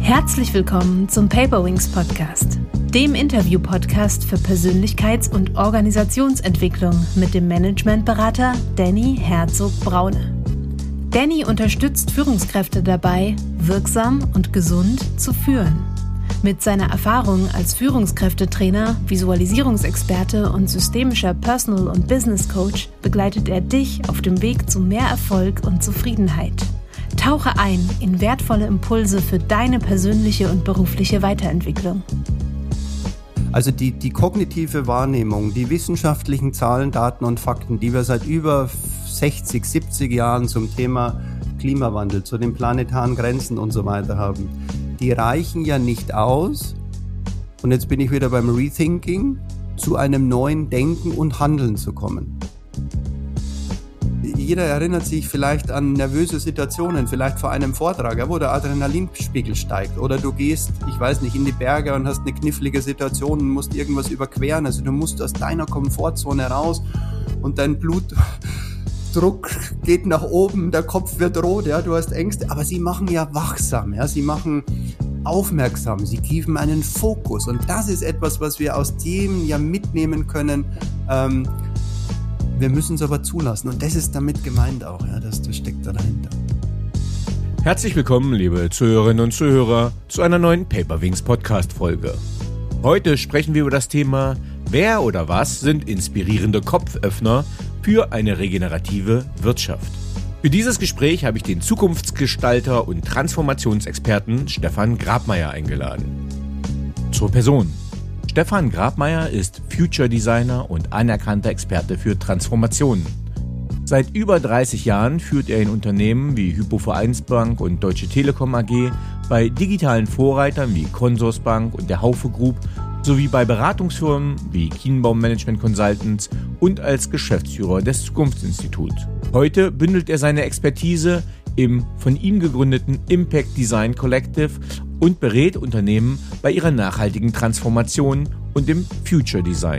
Herzlich willkommen zum Paperwings Podcast, dem Interview-Podcast für Persönlichkeits- und Organisationsentwicklung mit dem Managementberater Danny Herzog-Braune. Danny unterstützt Führungskräfte dabei, wirksam und gesund zu führen. Mit seiner Erfahrung als Führungskräftetrainer, Visualisierungsexperte und systemischer Personal- und Business Coach begleitet er dich auf dem Weg zu mehr Erfolg und Zufriedenheit. Tauche ein in wertvolle Impulse für deine persönliche und berufliche Weiterentwicklung. Also die kognitive Wahrnehmung, die wissenschaftlichen Zahlen, Daten und Fakten, die wir seit über 60, 70 Jahren zum Thema Klimawandel, zu den planetaren Grenzen und so weiter haben, die reichen ja nicht aus, und jetzt bin ich wieder beim Rethinking, zu einem neuen Denken und Handeln zu kommen. Jeder erinnert sich vielleicht an nervöse Situationen, vielleicht vor einem Vortrag, wo der Adrenalinspiegel steigt. Oder du gehst, ich weiß nicht, in die Berge und hast eine knifflige Situation und musst irgendwas überqueren. Also du musst aus deiner Komfortzone raus und dein Blutdruck geht nach oben, der Kopf wird rot, ja, du hast Ängste. Aber sie machen ja wachsam, ja, sie machen aufmerksam, sie geben einen Fokus. Und das ist etwas, was wir aus dem ja mitnehmen können. Wir müssen es aber zulassen, und das ist damit gemeint auch, ja, das steckt da dahinter. Herzlich willkommen, liebe Zuhörerinnen und Zuhörer, zu einer neuen Paperwings Podcast-Folge. Heute sprechen wir über das Thema: Wer oder was sind inspirierende Kopföffner für eine regenerative Wirtschaft? Für dieses Gespräch habe ich den Zukunftsgestalter und Transformationsexperten Stefan Grabmeier eingeladen. Zur Person: Stefan Grabmeier ist Future Designer und anerkannter Experte für Transformationen. Seit über 30 Jahren führt er in Unternehmen wie Hypo-Vereinsbank und Deutsche Telekom AG, bei digitalen Vorreitern wie Consorsbank und der Haufe Group sowie bei Beratungsfirmen wie Kienbaum Management Consultants und als Geschäftsführer des Zukunftsinstituts. Heute bündelt er seine Expertise im von ihm gegründeten Impact Design Collective und berät Unternehmen bei ihrer nachhaltigen Transformation und im Future Design.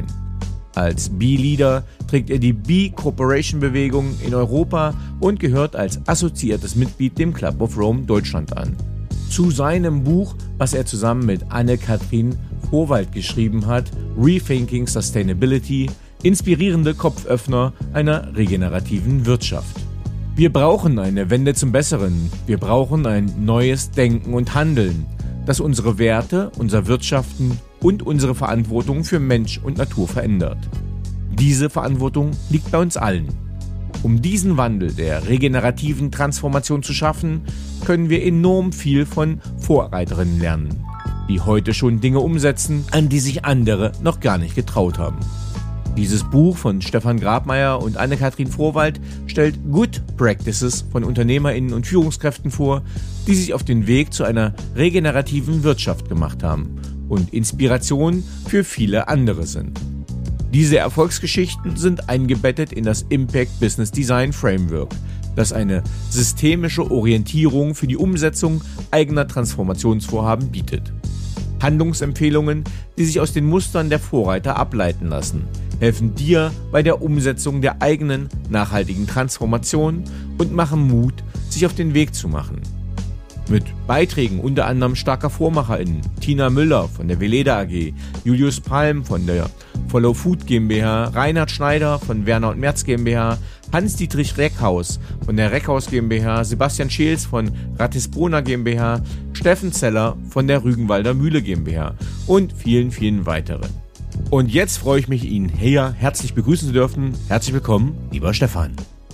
Als B-Leader trägt er die B-Corporation-Bewegung in Europa und gehört als assoziiertes Mitglied dem Club of Rome Deutschland an. Zu seinem Buch, was er zusammen mit Anne-Kathrin Vorwald geschrieben hat, Rethinking Sustainability, inspirierende Kopföffner einer regenerativen Wirtschaft. Wir brauchen eine Wende zum Besseren. Wir brauchen ein neues Denken und Handeln, das unsere Werte, unser Wirtschaften und unsere Verantwortung für Mensch und Natur verändert. Diese Verantwortung liegt bei uns allen. Um diesen Wandel der regenerativen Transformation zu schaffen, können wir enorm viel von Vorreiterinnen lernen, die heute schon Dinge umsetzen, an die sich andere noch gar nicht getraut haben. Dieses Buch von Stefan Grabmeier und Anne-Kathrin Vorwald stellt Good Practices von UnternehmerInnen und Führungskräften vor, die sich auf den Weg zu einer regenerativen Wirtschaft gemacht haben und Inspiration für viele andere sind. Diese Erfolgsgeschichten sind eingebettet in das Impact Business Design Framework, das eine systemische Orientierung für die Umsetzung eigener Transformationsvorhaben bietet. Handlungsempfehlungen, die sich aus den Mustern der Vorreiter ableiten lassen, helfen dir bei der Umsetzung der eigenen nachhaltigen Transformation und machen Mut, sich auf den Weg zu machen. Mit Beiträgen unter anderem starker VormacherInnen Tina Müller von der Veleda AG, Julius Palm von der Follow Food GmbH, Reinhard Schneider von Werner und Merz GmbH, Hans-Dietrich Reckhaus von der Reckhaus GmbH, Sebastian Scheels von Ratisbona GmbH, Steffen Zeller von der Rügenwalder Mühle GmbH und vielen, vielen weiteren. Und jetzt freue ich mich, ihn hier herzlich begrüßen zu dürfen. Herzlich willkommen, lieber Stefan.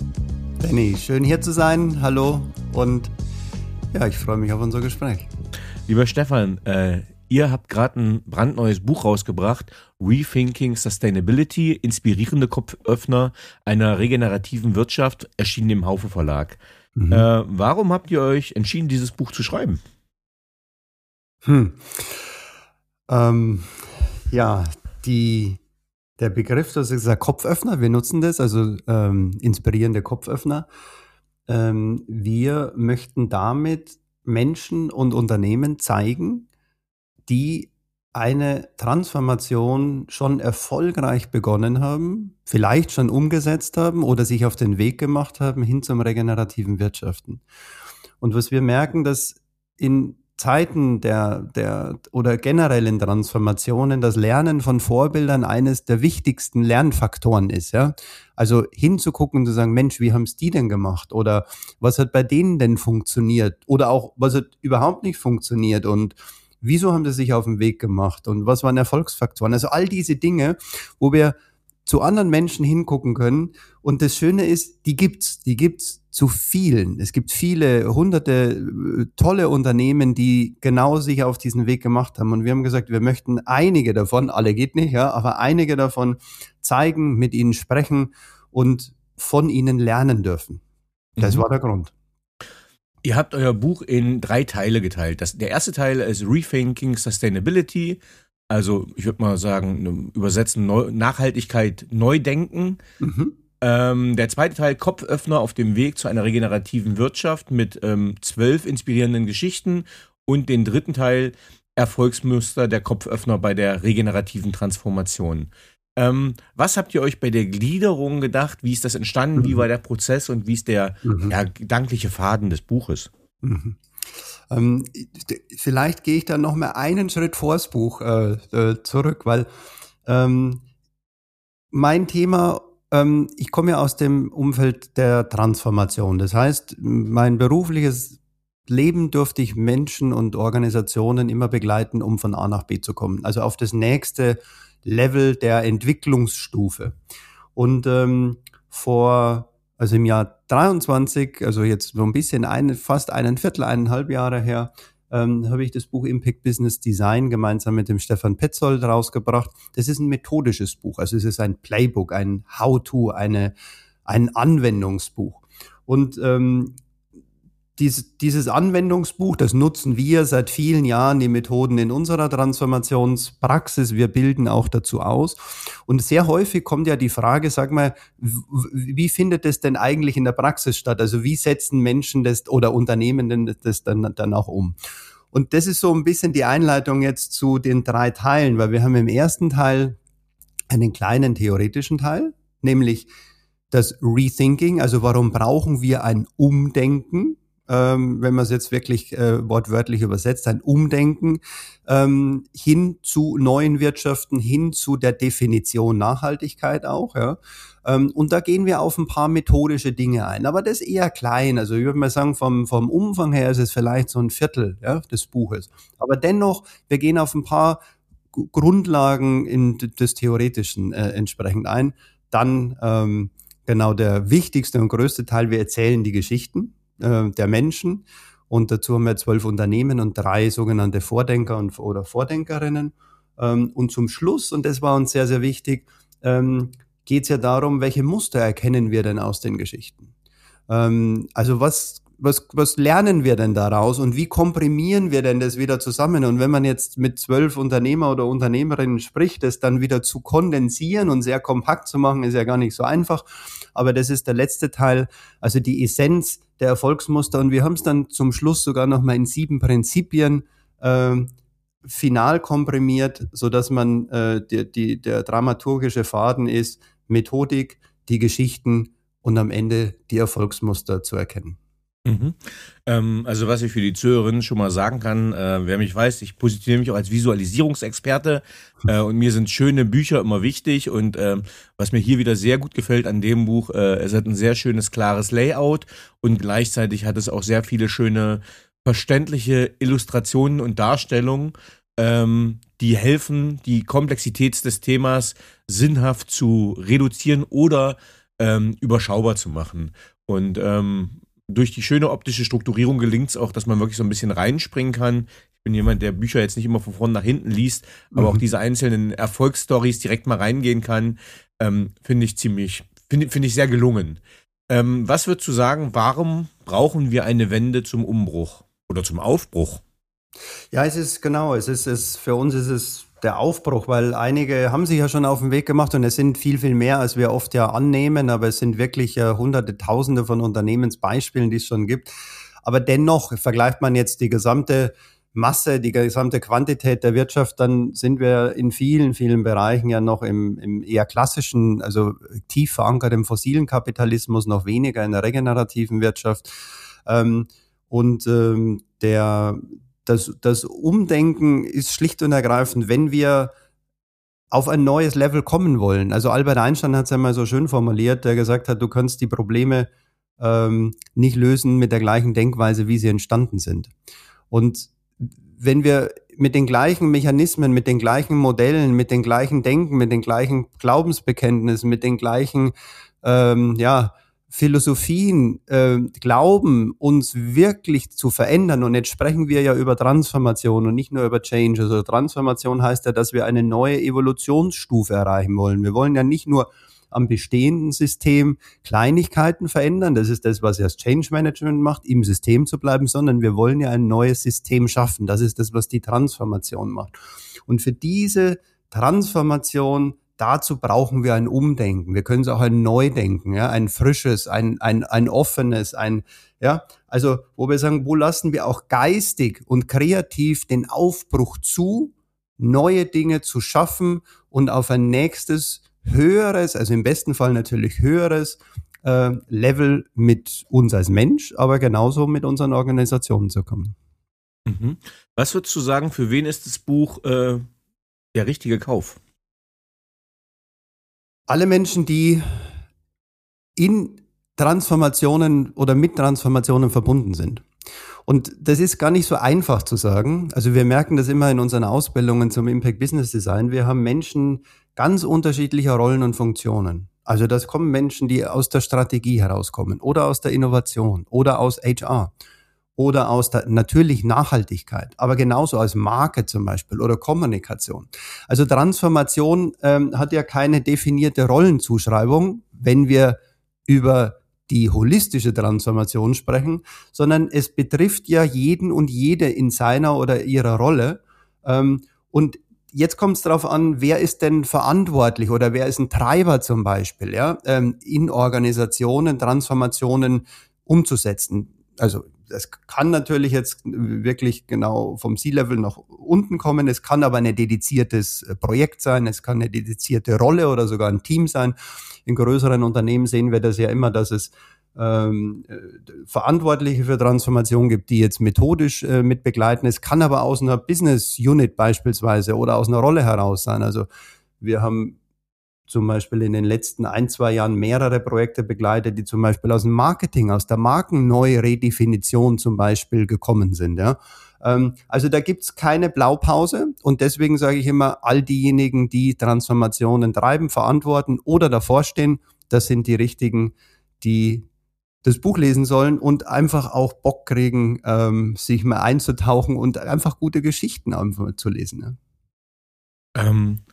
Danny, schön hier zu sein. Hallo, und ja, ich freue mich auf unser Gespräch. Lieber Stefan, ihr habt gerade ein brandneues Buch rausgebracht, Rethinking Sustainability, inspirierende Kopföffner einer regenerativen Wirtschaft, erschienen im Haufe Verlag. Warum habt ihr euch entschieden, dieses Buch zu schreiben? Der Begriff, das ist der Kopföffner, wir nutzen das, also inspirierende Kopföffner. Wir möchten damit Menschen und Unternehmen zeigen, die eine Transformation schon erfolgreich begonnen haben, vielleicht schon umgesetzt haben oder sich auf den Weg gemacht haben hin zum regenerativen Wirtschaften. Und was wir merken, dass in Zeiten oder generellen Transformationen das Lernen von Vorbildern eines der wichtigsten Lernfaktoren ist, ja. Also hinzugucken und zu sagen, Mensch, wie haben es die denn gemacht? Oder was hat bei denen denn funktioniert? Oder auch, was hat überhaupt nicht funktioniert? Und wieso haben sie sich auf den Weg gemacht? Und was waren Erfolgsfaktoren? Also all diese Dinge, wo wir zu anderen Menschen hingucken können. Und das Schöne ist, die gibt's zu vielen. Es gibt viele, hunderte tolle Unternehmen, die genau sich auf diesen Weg gemacht haben. Und wir haben gesagt, wir möchten einige davon, alle geht nicht, ja, aber einige davon zeigen, mit ihnen sprechen und von ihnen lernen dürfen. Das war der Grund. Ihr habt euer Buch in 3 Teile geteilt. Der erste Teil ist Rethinking Sustainability. Also ich würde mal sagen, übersetzen Nachhaltigkeit, Neudenken. Der zweite Teil, Kopföffner auf dem Weg zu einer regenerativen Wirtschaft mit 12 inspirierenden Geschichten. Und den dritten Teil, Erfolgsmuster der Kopföffner bei der regenerativen Transformation. Was habt ihr euch bei der Gliederung gedacht? Wie ist das entstanden? Wie war der Prozess und wie ist der gedankliche Faden des Buches? Vielleicht gehe ich dann noch mal einen Schritt vor das Buch zurück, weil mein Thema, ich komme ja aus dem Umfeld der Transformation. Das heißt, mein berufliches Leben durfte ich Menschen und Organisationen immer begleiten, um von A nach B zu kommen. Also auf das nächste Level der Entwicklungsstufe. Und also im Jahr 23, also jetzt so ein bisschen fast 1,5 Jahre her, habe ich das Buch Impact Business Design gemeinsam mit dem Stefan Petzold rausgebracht. Das ist ein methodisches Buch, also es ist ein Playbook, ein How-to, ein Anwendungsbuch. Und dieses Anwendungsbuch, das nutzen wir seit vielen Jahren, die Methoden in unserer Transformationspraxis. Wir bilden auch dazu aus. Und sehr häufig kommt ja die Frage, sag mal, wie findet das denn eigentlich in der Praxis statt? Also wie setzen Menschen das oder Unternehmen das dann auch um? Und das ist so ein bisschen die Einleitung jetzt zu den 3 Teilen, weil wir haben im ersten Teil einen kleinen theoretischen Teil, nämlich das Rethinking, also warum brauchen wir ein Umdenken? Wenn man es jetzt wirklich wortwörtlich übersetzt, ein Umdenken hin zu neuen Wirtschaften, hin zu der Definition Nachhaltigkeit auch. Ja. Und da gehen wir auf ein paar methodische Dinge ein, aber das eher klein. Also ich würde mal sagen, vom Umfang her ist es vielleicht so ein Viertel des Buches. Aber dennoch, wir gehen auf ein paar Grundlagen des Theoretischen entsprechend ein. Dann genau der wichtigste und größte Teil, wir erzählen die Geschichten der Menschen, und dazu haben wir 12 Unternehmen und 3 sogenannte Vordenker oder Vordenkerinnen, und zum Schluss, und das war uns sehr, sehr wichtig, geht es ja darum, welche Muster erkennen wir denn aus den Geschichten? Also was lernen wir denn daraus und wie komprimieren wir denn das wieder zusammen? Und wenn man jetzt mit 12 Unternehmer oder Unternehmerinnen spricht, das dann wieder zu kondensieren und sehr kompakt zu machen, ist ja gar nicht so einfach. Aber das ist der letzte Teil, also die Essenz der Erfolgsmuster. Und wir haben es dann zum Schluss sogar nochmal in 7 Prinzipien final komprimiert, sodass man der dramaturgische Faden ist, Methodik, die Geschichten und am Ende die Erfolgsmuster zu erkennen. Also was ich für die Zuhörerinnen schon mal sagen kann, wer mich weiß, ich positioniere mich auch als Visualisierungsexperte und mir sind schöne Bücher immer wichtig, und was mir hier wieder sehr gut gefällt an dem Buch, es hat ein sehr schönes, klares Layout und gleichzeitig hat es auch sehr viele schöne, verständliche Illustrationen und Darstellungen, die helfen, die Komplexität des Themas sinnhaft zu reduzieren oder überschaubar zu machen. Und durch die schöne optische Strukturierung gelingt es auch, dass man wirklich so ein bisschen reinspringen kann. Ich bin jemand, der Bücher jetzt nicht immer von vorn nach hinten liest, aber auch diese einzelnen Erfolgsstories direkt mal reingehen kann, finde ich sehr gelungen. Was würdest du sagen, warum brauchen wir eine Wende zum Umbruch oder zum Aufbruch? Ja, es ist für uns ist es der Aufbruch, weil einige haben sich ja schon auf den Weg gemacht und es sind viel, viel mehr, als wir oft ja annehmen, aber es sind wirklich Hunderte, Tausende von Unternehmensbeispielen, die es schon gibt. Aber dennoch, vergleicht man jetzt die gesamte Masse, die gesamte Quantität der Wirtschaft, dann sind wir in vielen, vielen Bereichen ja noch im eher klassischen, also tief verankert im fossilen Kapitalismus, noch weniger in der regenerativen Wirtschaft. das Umdenken ist schlicht und ergreifend, wenn wir auf ein neues Level kommen wollen. Also Albert Einstein hat es ja mal so schön formuliert, der gesagt hat, du kannst die Probleme nicht lösen mit der gleichen Denkweise, wie sie entstanden sind. Und wenn wir mit den gleichen Mechanismen, mit den gleichen Modellen, mit den gleichen Denken, mit den gleichen Glaubensbekenntnissen, mit den gleichen Philosophien glauben, uns wirklich zu verändern, und jetzt sprechen wir ja über Transformation und nicht nur über Change. Also Transformation heißt ja, dass wir eine neue Evolutionsstufe erreichen wollen. Wir wollen ja nicht nur am bestehenden System Kleinigkeiten verändern, das ist das, was ja das Change Management macht, im System zu bleiben, sondern wir wollen ja ein neues System schaffen. Das ist das, was die Transformation macht. Und für diese Transformation, dazu brauchen wir ein Umdenken. Wir können es auch ein Neudenken, ja, ein frisches, ein offenes, also wo wir sagen, wo lassen wir auch geistig und kreativ den Aufbruch zu, neue Dinge zu schaffen und auf ein nächstes höheres, also im besten Fall natürlich höheres Level mit uns als Mensch, aber genauso mit unseren Organisationen zu kommen. Mhm. Was würdest du sagen, für wen ist das Buch der richtige Kauf? Alle Menschen, die in Transformationen oder mit Transformationen verbunden sind. Und das ist gar nicht so einfach zu sagen. Also wir merken das immer in unseren Ausbildungen zum Impact Business Design. Wir haben Menschen ganz unterschiedlicher Rollen und Funktionen. Also das kommen Menschen, die aus der Strategie herauskommen oder aus der Innovation oder aus HR oder aus der natürlich Nachhaltigkeit, aber genauso als Marke zum Beispiel oder Kommunikation. Also Transformation hat ja keine definierte Rollenzuschreibung, wenn wir über die holistische Transformation sprechen, sondern es betrifft ja jeden und jede in seiner oder ihrer Rolle. Und jetzt kommt es darauf an, wer ist denn verantwortlich oder wer ist ein Treiber zum Beispiel, in Organisationen Transformationen umzusetzen. Also das kann natürlich jetzt wirklich genau vom C-Level nach unten kommen. Es kann aber ein dediziertes Projekt sein, es kann eine dedizierte Rolle oder sogar ein Team sein. In größeren Unternehmen sehen wir das ja immer, dass es Verantwortliche für Transformation gibt, die jetzt methodisch mit begleiten. Es kann aber aus einer Business Unit beispielsweise oder aus einer Rolle heraus sein. Also wir haben zum Beispiel in den letzten 1-2 Jahren mehrere Projekte begleitet, die zum Beispiel aus dem Marketing, aus der Markenneuredefinition zum Beispiel gekommen sind. Ja. Also da gibt's keine Blaupause, und deswegen sage ich immer, all diejenigen, die Transformationen treiben, verantworten oder davor stehen, das sind die Richtigen, die das Buch lesen sollen und einfach auch Bock kriegen, sich mal einzutauchen und einfach gute Geschichten einfach zu lesen. Ja.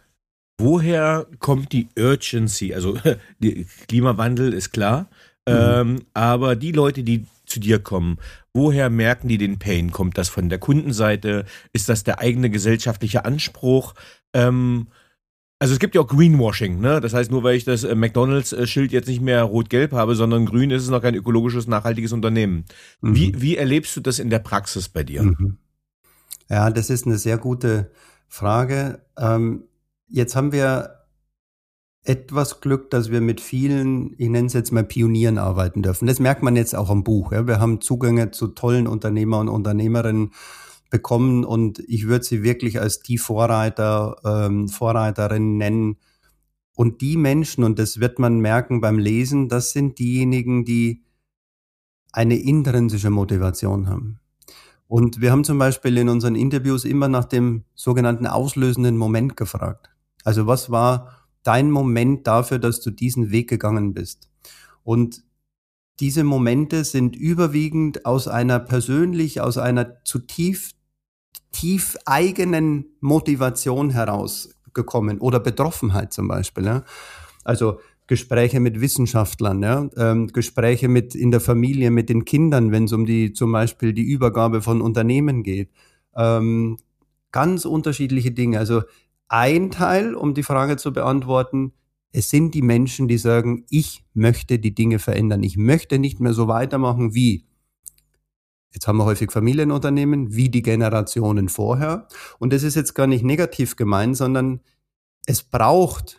Woher kommt die Urgency? Also der Klimawandel ist klar, aber die Leute, die zu dir kommen, woher merken die den Pain? Kommt das von der Kundenseite? Ist das der eigene gesellschaftliche Anspruch? Also es gibt ja auch Greenwashing, ne? Das heißt, nur weil ich das McDonalds-Schild jetzt nicht mehr rot-gelb habe, sondern grün, ist es noch kein ökologisches, nachhaltiges Unternehmen. Wie erlebst du das in der Praxis bei dir? Ja, das ist eine sehr gute Frage. Jetzt haben wir etwas Glück, dass wir mit vielen, ich nenne es jetzt mal Pionieren arbeiten dürfen. Das merkt man jetzt auch am Buch. Ja. Wir haben Zugänge zu tollen Unternehmer und Unternehmerinnen bekommen, und ich würde sie wirklich als die Vorreiterinnen nennen. Und die Menschen, und das wird man merken beim Lesen, das sind diejenigen, die eine intrinsische Motivation haben. Und wir haben zum Beispiel in unseren Interviews immer nach dem sogenannten auslösenden Moment gefragt. Also was war dein Moment dafür, dass du diesen Weg gegangen bist? Und diese Momente sind überwiegend aus einer zutiefst tief eigenen Motivation herausgekommen oder Betroffenheit zum Beispiel. Ja? Also Gespräche mit Wissenschaftlern, ja? Gespräche in der Familie, mit den Kindern, wenn es um zum Beispiel die Übergabe von Unternehmen geht. Ganz unterschiedliche Dinge. Also ein Teil, um die Frage zu beantworten, es sind die Menschen, die sagen, ich möchte die Dinge verändern. Ich möchte nicht mehr so weitermachen wie, jetzt haben wir häufig Familienunternehmen, wie die Generationen vorher. Und das ist jetzt gar nicht negativ gemeint, sondern es braucht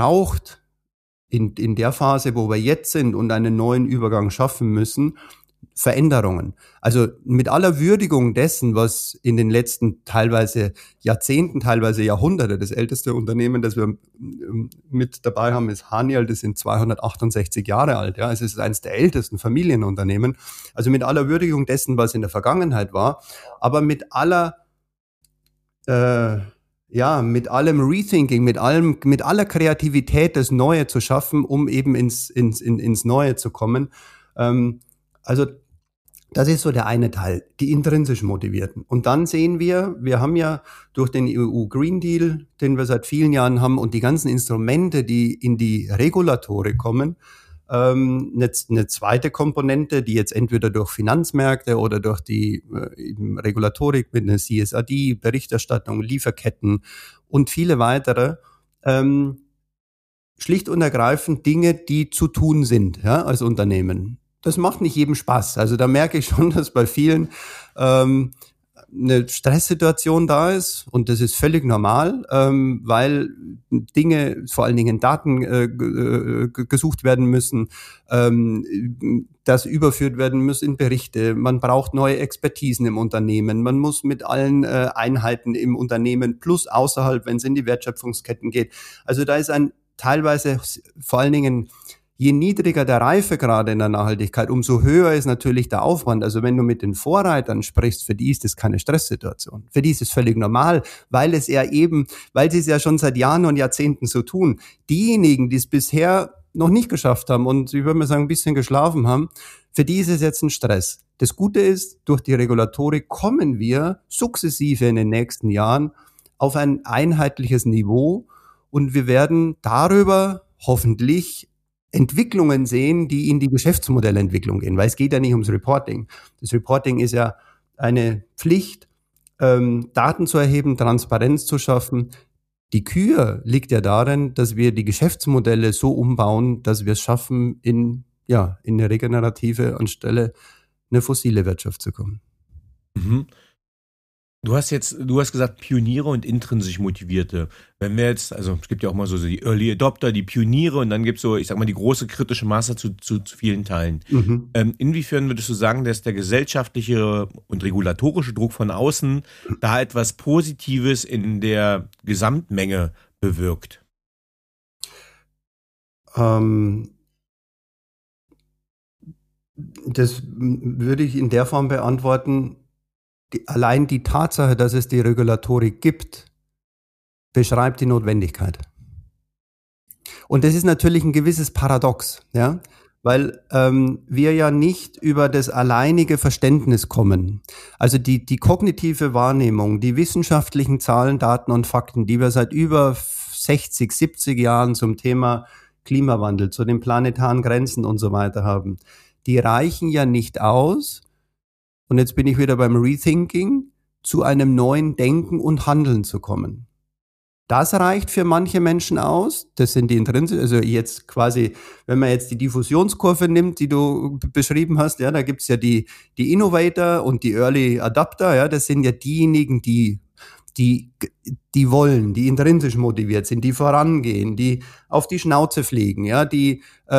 in der Phase, wo wir jetzt sind und einen neuen Übergang schaffen müssen, Veränderungen. Also mit aller Würdigung dessen, was in den letzten teilweise Jahrzehnten, teilweise Jahrhunderte, das älteste Unternehmen, das wir mit dabei haben, ist Haniel, das sind 268 Jahre alt. Ja, es ist eines der ältesten Familienunternehmen. Also mit aller Würdigung dessen, was in der Vergangenheit war, aber mit aller mit allem Rethinking, mit aller Kreativität, das Neue zu schaffen, um eben ins Neue zu kommen. Also das ist so der eine Teil, die intrinsisch Motivierten. Und dann sehen wir haben ja durch den EU Green Deal, den wir seit vielen Jahren haben, und die ganzen Instrumente, die in die Regulatorik kommen, eine zweite Komponente, die jetzt entweder durch Finanzmärkte oder durch die Regulatorik mit einer CSRD, Berichterstattung, Lieferketten und viele weitere, schlicht und ergreifend Dinge, die zu tun sind, ja, als Unternehmen. Das macht nicht jedem Spaß. Also da merke ich schon, dass bei vielen eine Stresssituation da ist, und das ist völlig normal, weil Dinge, vor allen Dingen Daten gesucht werden müssen, das überführt werden muss in Berichte. Man braucht neue Expertisen im Unternehmen. Man muss mit allen Einheiten im Unternehmen plus außerhalb, wenn es in die Wertschöpfungsketten geht. Also da ist ein teilweise vor allen Dingen, je niedriger der Reifegrad in der Nachhaltigkeit, umso höher ist natürlich der Aufwand. Also wenn du mit den Vorreitern sprichst, für die ist das keine Stresssituation. Für die ist es völlig normal, weil sie es ja schon seit Jahren und Jahrzehnten so tun. Diejenigen, die es bisher noch nicht geschafft haben und ich würde mal sagen, ein bisschen geschlafen haben, für die ist es jetzt ein Stress. Das Gute ist, durch die Regulatorik kommen wir sukzessive in den nächsten Jahren auf ein einheitliches Niveau, und wir werden darüber hoffentlich Entwicklungen sehen, die in die Geschäftsmodellentwicklung gehen, weil es geht ja nicht ums Reporting. Das Reporting ist ja eine Pflicht, Daten zu erheben, Transparenz zu schaffen. Die Kür liegt ja darin, dass wir die Geschäftsmodelle so umbauen, dass wir es schaffen, in eine regenerative anstelle eine fossile Wirtschaft zu kommen. Mhm. Du hast gesagt, Pioniere und intrinsisch Motivierte. Wenn wir jetzt, also es gibt ja auch mal so die Early Adopter, die Pioniere, und dann gibt es so, ich sag mal, die große kritische Masse zu vielen Teilen. Mhm. Inwiefern würdest du sagen, dass der gesellschaftliche und regulatorische Druck von außen da etwas Positives in der Gesamtmenge bewirkt? Das würde ich in der Form beantworten. Allein die Tatsache, dass es die Regulatorik gibt, beschreibt die Notwendigkeit. Und das ist natürlich ein gewisses Paradox, ja, weil wir ja nicht über das alleinige Verständnis kommen. Also die kognitive Wahrnehmung, die wissenschaftlichen Zahlen, Daten und Fakten, die wir seit über 60, 70 Jahren zum Thema Klimawandel, zu den planetaren Grenzen und so weiter haben, die reichen ja nicht aus. Und jetzt bin ich wieder beim Rethinking, zu einem neuen Denken und Handeln zu kommen. Das reicht für manche Menschen aus. Das sind die Intrinsisch, also jetzt quasi, wenn man jetzt die Diffusionskurve nimmt, die du beschrieben hast, ja, da gibt's ja die Innovator und die Early Adopter, ja, das sind ja diejenigen, die wollen, die intrinsisch motiviert sind, die vorangehen, die auf die Schnauze fliegen, ja, die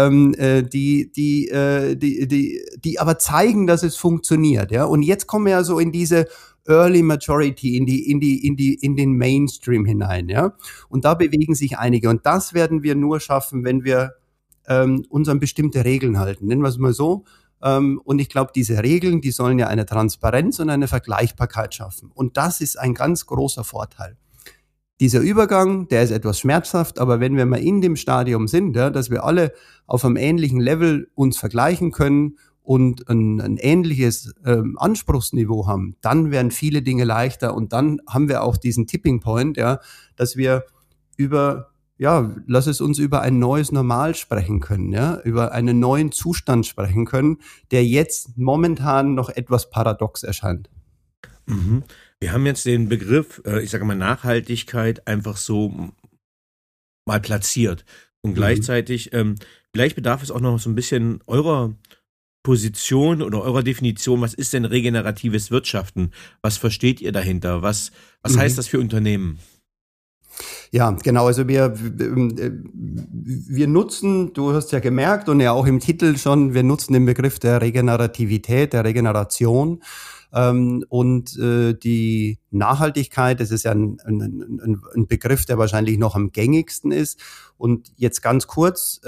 aber zeigen, dass es funktioniert, ja. Und jetzt kommen wir ja so in diese Early Maturity, in den Mainstream hinein, ja. Und da bewegen sich einige. Und das werden wir nur schaffen, wenn wir uns an bestimmte Regeln halten. Nennen wir es mal so. Und ich glaube, diese Regeln, die sollen ja eine Transparenz und eine Vergleichbarkeit schaffen. Und das ist ein ganz großer Vorteil. Dieser Übergang, der ist etwas schmerzhaft, aber wenn wir mal in dem Stadium sind, ja, dass wir alle auf einem ähnlichen Level uns vergleichen können und ein ähnliches Anspruchsniveau haben, dann werden viele Dinge leichter, und dann haben wir auch diesen Tipping Point, ja, dass wir lass es uns über ein neues Normal sprechen können, ja, über einen neuen Zustand sprechen können, der jetzt momentan noch etwas paradox erscheint. Mhm. Wir haben jetzt den Begriff, ich sage mal Nachhaltigkeit, einfach so mal platziert. Und gleichzeitig, vielleicht bedarf es auch noch so ein bisschen eurer Position oder eurer Definition. Was ist denn regeneratives Wirtschaften? Was versteht ihr dahinter? Was heißt das für Unternehmen? Ja, genau. Also wir nutzen, du hast ja gemerkt und ja auch im Titel schon, wir nutzen den Begriff der Regenerativität, der Regeneration. Und die Nachhaltigkeit, das ist ja ein Begriff, der wahrscheinlich noch am gängigsten ist. Und jetzt ganz kurz,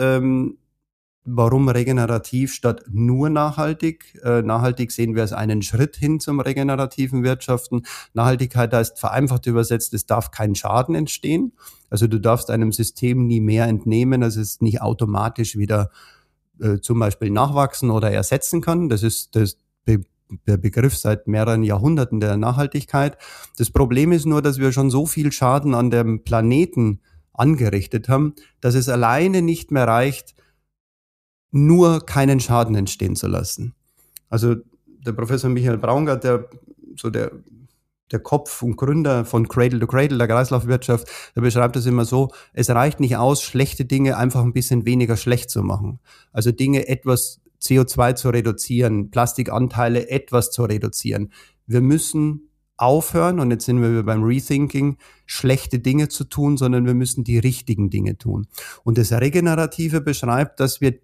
warum regenerativ statt nur nachhaltig? Nachhaltig sehen wir als einen Schritt hin zum regenerativen Wirtschaften. Nachhaltigkeit heißt vereinfacht übersetzt, es darf kein Schaden entstehen. Also du darfst einem System nie mehr entnehmen, als es nicht automatisch wieder zum Beispiel nachwachsen oder ersetzen kann. Das ist der Begriff seit mehreren Jahrhunderten der Nachhaltigkeit. Das Problem ist nur, dass wir schon so viel Schaden an dem Planeten angerichtet haben, dass es alleine nicht mehr reicht, nur keinen Schaden entstehen zu lassen. Also der Professor Michael Braungart, der Kopf und Gründer von Cradle to Cradle, der Kreislaufwirtschaft, der beschreibt das immer so, es reicht nicht aus, schlechte Dinge einfach ein bisschen weniger schlecht zu machen. Also Dinge etwas CO2 zu reduzieren, Plastikanteile etwas zu reduzieren. Wir müssen aufhören, und jetzt sind wir beim Rethinking, schlechte Dinge zu tun, sondern wir müssen die richtigen Dinge tun. Und das Regenerative beschreibt, dass wir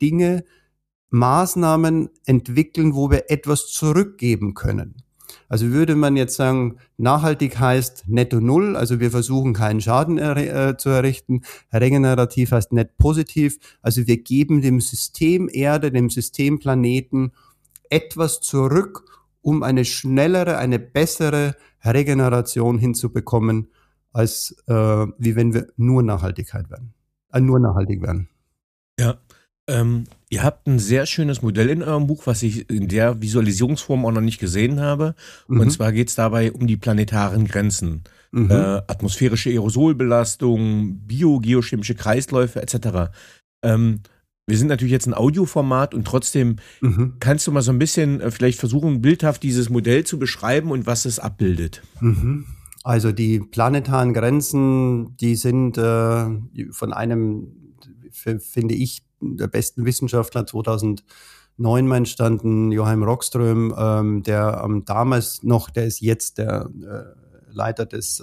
Maßnahmen entwickeln, wo wir etwas zurückgeben können. Also würde man jetzt sagen, nachhaltig heißt netto null, also wir versuchen keinen Schaden zu errichten. Regenerativ heißt net positiv, also wir geben dem System Erde, dem System Planeten etwas zurück, um eine schnellere, eine bessere Regeneration hinzubekommen, als wie wenn wir nur nachhaltig werden. Ja, ihr habt ein sehr schönes Modell in eurem Buch, was ich in der Visualisierungsform auch noch nicht gesehen habe. Und zwar geht es dabei um die planetaren Grenzen. Atmosphärische Aerosolbelastung, geochemische Kreisläufe etc. Wir sind natürlich jetzt ein Audioformat und trotzdem kannst du mal so ein bisschen vielleicht versuchen, bildhaft dieses Modell zu beschreiben und was es abbildet. Also die planetaren Grenzen, die sind von einem, finde ich, der besten Wissenschaftler 2009 mal entstanden, Joachim Rockström, der damals noch, der ist jetzt der Leiter des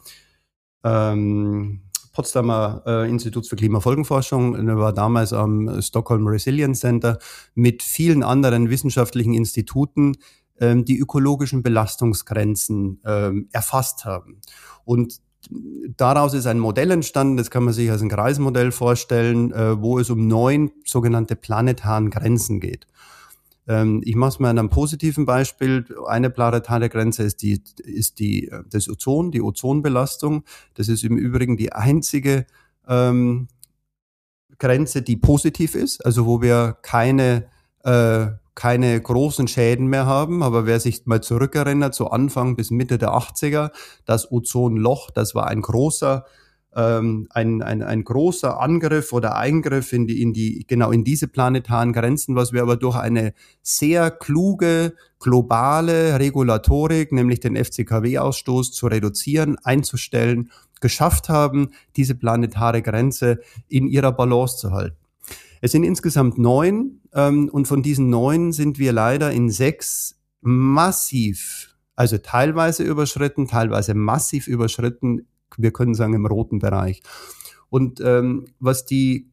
Potsdamer Instituts für Klimafolgenforschung, er war damals am Stockholm Resilience Center mit vielen anderen wissenschaftlichen Instituten, die ökologischen Belastungsgrenzen erfasst haben. Und daraus ist ein Modell entstanden, das kann man sich als ein Kreismodell vorstellen, wo es um 9 sogenannte planetaren Grenzen geht. Ich mache es mal an einem positiven Beispiel. Eine planetare Grenze ist das Ozon, die Ozonbelastung. Das ist im Übrigen die einzige Grenze, die positiv ist, also wo wir keine großen Schäden mehr haben, aber wer sich mal zurückerinnert, so Anfang bis Mitte der 80er, das Ozonloch, das war ein großer Angriff oder Eingriff in diese planetaren Grenzen, was wir aber durch eine sehr kluge globale Regulatorik, nämlich den FCKW-Ausstoß zu reduzieren, einzustellen, geschafft haben, diese planetare Grenze in ihrer Balance zu halten. Es sind insgesamt 9 und von diesen 9 sind wir leider in 6 massiv, also teilweise überschritten, teilweise massiv überschritten, wir können sagen im roten Bereich. Und was die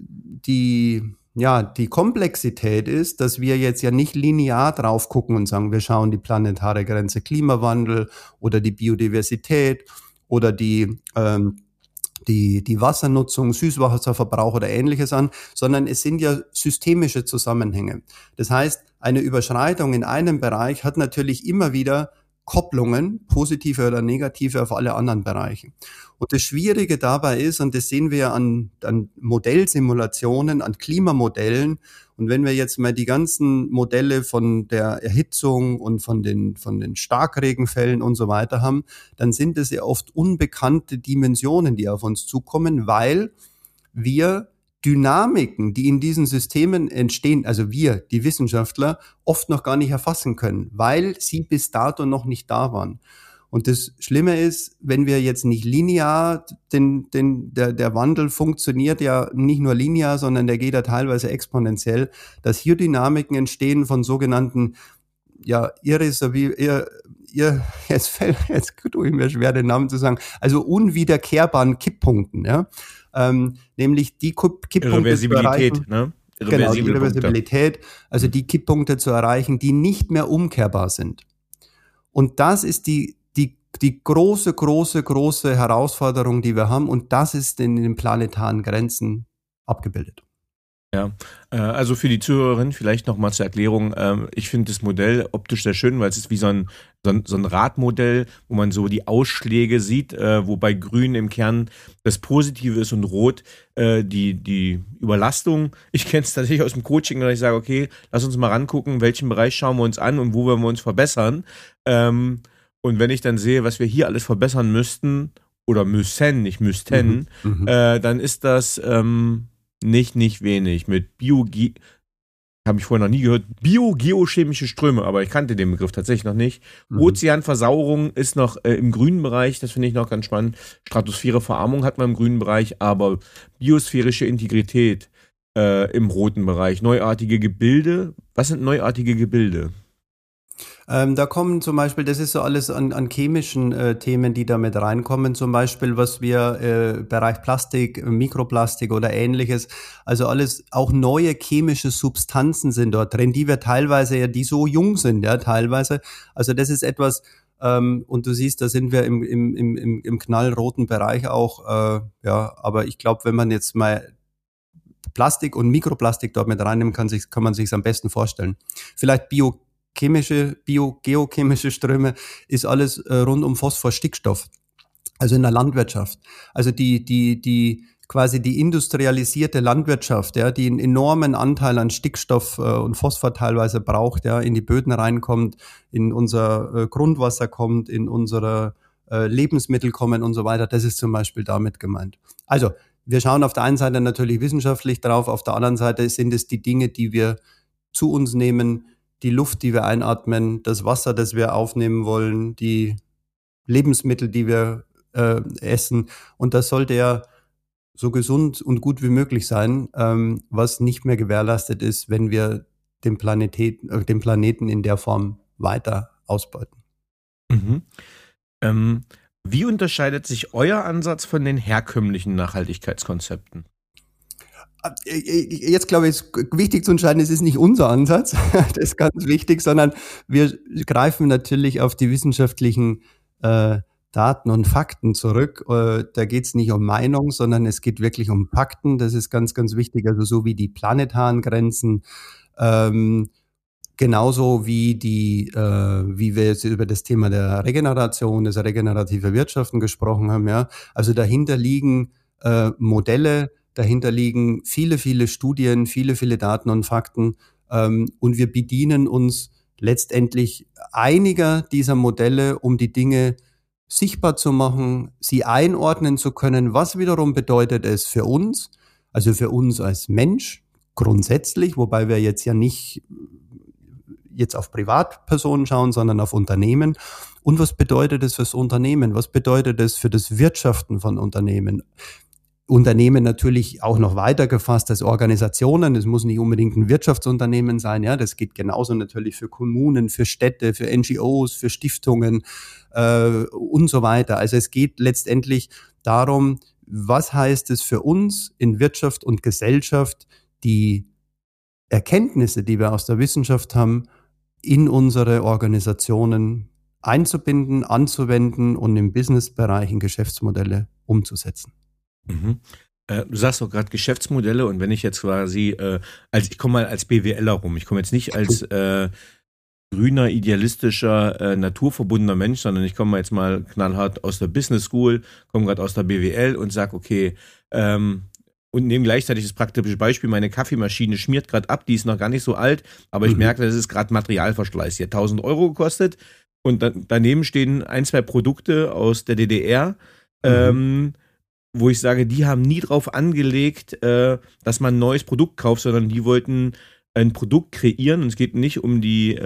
Komplexität ist, dass wir jetzt ja nicht linear drauf gucken und sagen, wir schauen die planetare Grenze Klimawandel oder die Biodiversität oder die Wassernutzung, Süßwasserverbrauch oder Ähnliches an, sondern es sind ja systemische Zusammenhänge. Das heißt, eine Überschreitung in einem Bereich hat natürlich immer wieder Kopplungen, positive oder negative, auf alle anderen Bereiche. Und das Schwierige dabei ist, und das sehen wir an Modellsimulationen, an Klimamodellen, und wenn wir jetzt mal die ganzen Modelle von der Erhitzung und von den Starkregenfällen und so weiter haben, dann sind es ja oft unbekannte Dimensionen, die auf uns zukommen, weil wir Dynamiken, die in diesen Systemen entstehen, also wir, die Wissenschaftler, oft noch gar nicht erfassen können, weil sie bis dato noch nicht da waren. Und das Schlimme ist, wenn wir jetzt nicht linear, der Wandel funktioniert ja nicht nur linear, sondern der geht ja teilweise exponentiell, dass hier Dynamiken entstehen von sogenannten jetzt tue ich mir schwer, den Namen zu sagen, also unwiederkehrbaren Kipppunkten, ja, nämlich die Kipppunkte Irreversibilität, zu erreichen, ne? genau, die Irreversibilität, also die Kipppunkte zu erreichen, die nicht mehr umkehrbar sind. Und das ist die große Herausforderung, die wir haben, und das ist in den planetaren Grenzen abgebildet. Ja, also für die Zuhörerin vielleicht nochmal zur Erklärung, ich finde das Modell optisch sehr schön, weil es ist wie so ein Radmodell, wo man so die Ausschläge sieht, wobei grün im Kern das Positive ist und rot die Überlastung. Ich kenne es tatsächlich aus dem Coaching, dass ich sage, okay, lass uns mal rangucken, welchen Bereich schauen wir uns an und wo wollen wir uns verbessern. Und wenn ich dann sehe, was wir hier alles verbessern müssten oder müssen, dann ist das nicht wenig. Mit habe ich vorher noch nie gehört, biogeochemische Ströme, aber ich kannte den Begriff tatsächlich noch nicht. Ozeanversauerung ist noch im grünen Bereich, das finde ich noch ganz spannend. Stratosphäreverarmung hat man im grünen Bereich, aber biosphärische Integrität im roten Bereich. Neuartige Gebilde. Was sind neuartige Gebilde? Da kommen zum Beispiel, das ist so alles an chemischen Themen, die da mit reinkommen, zum Beispiel, was wir Bereich Plastik, Mikroplastik oder ähnliches, also alles, auch neue chemische Substanzen sind dort drin, die wir teilweise die so jung sind, ja, teilweise. Also das ist etwas, und du siehst, da sind wir im knallroten Bereich auch, ja, aber ich glaube, wenn man jetzt mal Plastik und Mikroplastik dort mit reinnimmt, kann man sich's am besten vorstellen. Vielleicht biogeochemische Ströme ist alles rund um Phosphor, Stickstoff, also in der Landwirtschaft. Also quasi die industrialisierte Landwirtschaft, ja, die einen enormen Anteil an Stickstoff und Phosphor teilweise braucht, ja, in die Böden reinkommt, in unser Grundwasser kommt, in unsere Lebensmittel kommen und so weiter. Das ist zum Beispiel damit gemeint. Also wir schauen auf der einen Seite natürlich wissenschaftlich drauf, auf der anderen Seite sind es die Dinge, die wir zu uns nehmen, die Luft, die wir einatmen, das Wasser, das wir aufnehmen wollen, die Lebensmittel, die wir essen. Und das sollte ja so gesund und gut wie möglich sein, was nicht mehr gewährleistet ist, wenn wir den Planeten in der Form weiter ausbeuten. Wie unterscheidet sich euer Ansatz von den herkömmlichen Nachhaltigkeitskonzepten? Jetzt glaube ich, ist wichtig zu entscheiden, es ist nicht unser Ansatz, das ist ganz wichtig, sondern wir greifen natürlich auf die wissenschaftlichen Daten und Fakten zurück. Da geht es nicht um Meinung, sondern es geht wirklich um Fakten. Das ist ganz, ganz wichtig. Also so wie die planetaren Grenzen, genauso wie wie wir jetzt über das Thema der Regeneration, des regenerative Wirtschaften gesprochen haben. Ja, also dahinter liegen Modelle. Dahinter liegen viele, viele Studien, viele, viele Daten und Fakten. Und wir bedienen uns letztendlich einiger dieser Modelle, um die Dinge sichtbar zu machen, sie einordnen zu können. Was wiederum bedeutet es für uns, also für uns als Mensch grundsätzlich, wobei wir jetzt ja nicht jetzt auf Privatpersonen schauen, sondern auf Unternehmen. Und was bedeutet es fürs Unternehmen? Was bedeutet es für das Wirtschaften von Unternehmen? Unternehmen natürlich auch noch weiter gefasst als Organisationen. Es muss nicht unbedingt ein Wirtschaftsunternehmen sein. Ja, das geht genauso natürlich für Kommunen, für Städte, für NGOs, für Stiftungen und so weiter. Also es geht letztendlich darum, was heißt es für uns in Wirtschaft und Gesellschaft, die Erkenntnisse, die wir aus der Wissenschaft haben, in unsere Organisationen einzubinden, anzuwenden und im Businessbereich in Geschäftsmodelle umzusetzen. Du sagst doch gerade Geschäftsmodelle, und wenn ich jetzt quasi, ich komme mal als BWLer rum, ich komme jetzt nicht als grüner, idealistischer, naturverbundener Mensch, sondern ich komme jetzt mal knallhart aus der Business School, komme gerade aus der BWL und sage, okay, und nehme gleichzeitig das praktische Beispiel, meine Kaffeemaschine schmiert gerade ab, die ist noch gar nicht so alt, aber ich merke, das ist gerade Materialverschleiß, die hat 1.000 € gekostet, und daneben stehen 1, 2 Produkte aus der DDR, wo ich sage, die haben nie drauf angelegt, dass man ein neues Produkt kauft, sondern die wollten ein Produkt kreieren, und es geht nicht um die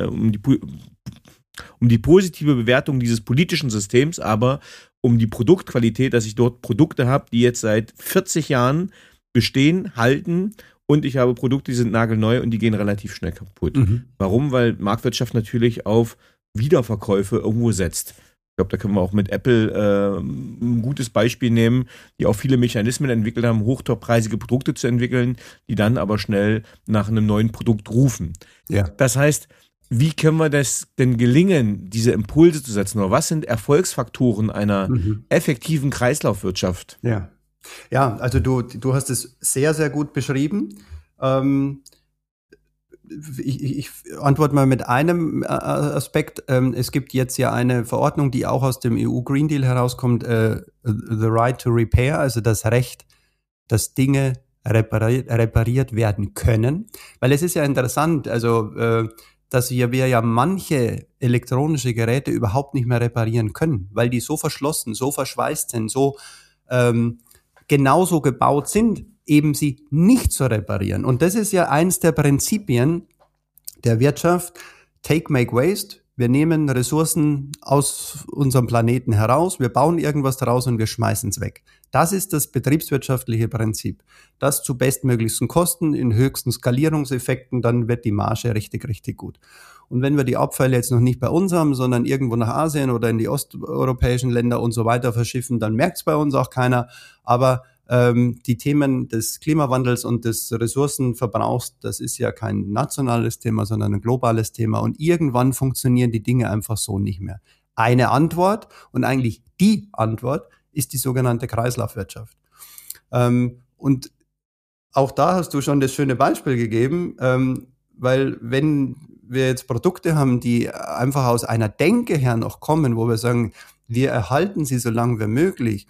positive Bewertung dieses politischen Systems, aber um die Produktqualität, dass ich dort Produkte habe, die jetzt seit 40 Jahren bestehen, halten, und ich habe Produkte, die sind nagelneu und die gehen relativ schnell kaputt. Warum? Weil Marktwirtschaft natürlich auf Wiederverkäufe irgendwo setzt. Ich glaube, da können wir auch mit Apple ein gutes Beispiel nehmen, die auch viele Mechanismen entwickelt haben, hochpreisige Produkte zu entwickeln, die dann aber schnell nach einem neuen Produkt rufen. Ja. Das heißt, wie können wir das denn gelingen, diese Impulse zu setzen? Oder was sind Erfolgsfaktoren einer effektiven Kreislaufwirtschaft? Ja, also du hast es sehr, sehr gut beschrieben. Ich antworte mal mit einem Aspekt. Es gibt jetzt ja eine Verordnung, die auch aus dem EU Green Deal herauskommt, the right to repair, also das Recht, dass Dinge repariert werden können. Weil es ist ja interessant, also dass wir ja manche elektronische Geräte überhaupt nicht mehr reparieren können, weil die so verschlossen, so verschweißt sind, so genauso gebaut sind, eben sie nicht zu reparieren. Und das ist ja eins der Prinzipien der Wirtschaft. Take, make, waste. Wir nehmen Ressourcen aus unserem Planeten heraus, wir bauen irgendwas daraus und wir schmeißen es weg. Das ist das betriebswirtschaftliche Prinzip. Das zu bestmöglichsten Kosten, in höchsten Skalierungseffekten, dann wird die Marge richtig, richtig gut. Und wenn wir die Abfälle jetzt noch nicht bei uns haben, sondern irgendwo nach Asien oder in die osteuropäischen Länder und so weiter verschiffen, dann merkt es bei uns auch keiner. Aber die Themen des Klimawandels und des Ressourcenverbrauchs, das ist ja kein nationales Thema, sondern ein globales Thema. Und irgendwann funktionieren die Dinge einfach so nicht mehr. Eine Antwort und eigentlich die Antwort ist die sogenannte Kreislaufwirtschaft. Und auch da hast du schon das schöne Beispiel gegeben, weil wenn wir jetzt Produkte haben, die einfach aus einer Denke her noch kommen, wo wir sagen, wir erhalten sie so lange wie möglich,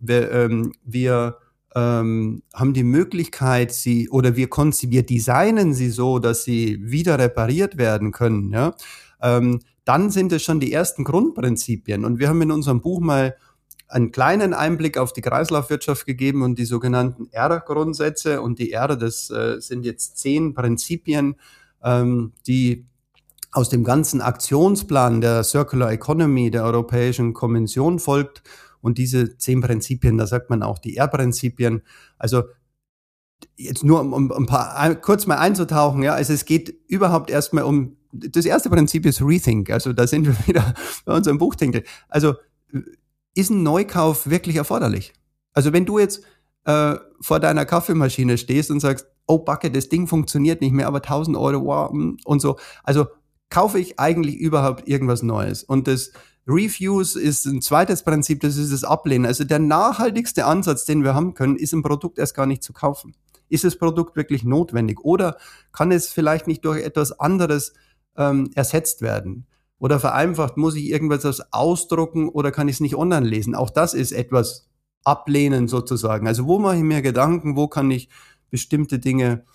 wir haben die Möglichkeit, wir designen sie so, dass sie wieder repariert werden können, ja, dann sind es schon die ersten Grundprinzipien. Und wir haben in unserem Buch mal einen kleinen Einblick auf die Kreislaufwirtschaft gegeben und die sogenannten R-Grundsätze. Und die R, das sind jetzt 10 Prinzipien, die aus dem ganzen Aktionsplan der Circular Economy der Europäischen Kommission folgt. Und diese 10 Prinzipien, da sagt man auch die R-Prinzipien. Also jetzt nur um ein paar kurz mal einzutauchen, ja, also es geht überhaupt erstmal um, das erste Prinzip ist Rethink, also da sind wir wieder bei unserem Buchtitel. Also ist ein Neukauf wirklich erforderlich? Also wenn du jetzt vor deiner Kaffeemaschine stehst und sagst, oh Backe, das Ding funktioniert nicht mehr, aber 1.000 Euro, wow, und so, also kaufe ich eigentlich überhaupt irgendwas Neues? Und das Refuse ist ein zweites Prinzip, das ist das Ablehnen. Also der nachhaltigste Ansatz, den wir haben können, ist ein Produkt erst gar nicht zu kaufen. Ist das Produkt wirklich notwendig? Oder kann es vielleicht nicht durch etwas anderes ersetzt werden? Oder vereinfacht, muss ich irgendwas ausdrucken oder kann ich es nicht online lesen? Auch das ist etwas ablehnen sozusagen. Also wo mache ich mir Gedanken, wo kann ich bestimmte Dinge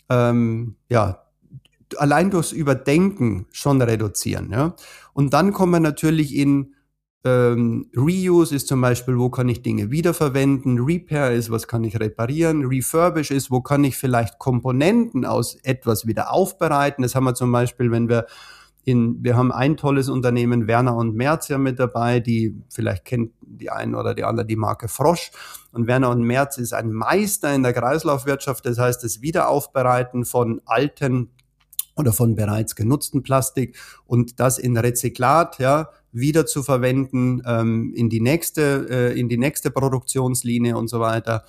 allein durchs Überdenken schon reduzieren. Ja? Und dann kommen wir natürlich in Reuse ist zum Beispiel, wo kann ich Dinge wiederverwenden, Repair ist, was kann ich reparieren, Refurbish ist, wo kann ich vielleicht Komponenten aus etwas wieder aufbereiten. Das haben wir zum Beispiel, wenn wir haben ein tolles Unternehmen, Werner und Merz ja mit dabei, die vielleicht kennt die einen oder die andere die Marke Frosch. Und Werner und Merz ist ein Meister in der Kreislaufwirtschaft, das heißt das Wiederaufbereiten von alten oder von bereits genutzten Plastik und das in Rezyklat, ja, wieder zu verwenden, in die nächste Produktionslinie und so weiter.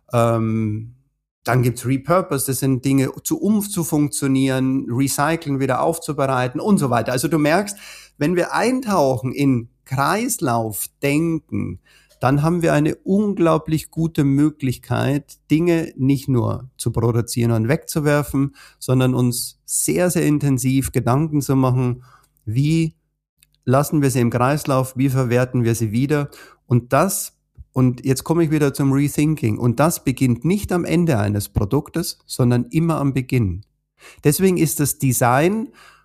Dann gibt's Repurpose, das sind Dinge zu funktionieren, recyceln, wieder aufzubereiten und so weiter. Also du merkst, wenn wir eintauchen in Kreislaufdenken, dann haben wir eine unglaublich gute Möglichkeit, Dinge nicht nur zu produzieren und wegzuwerfen, sondern uns sehr, sehr intensiv Gedanken zu machen, wie lassen wir sie im Kreislauf, wie verwerten wir sie wieder. Und jetzt komme ich wieder zum Rethinking. Und das beginnt nicht am Ende eines Produktes, sondern immer am Beginn. Deswegen ist das Design,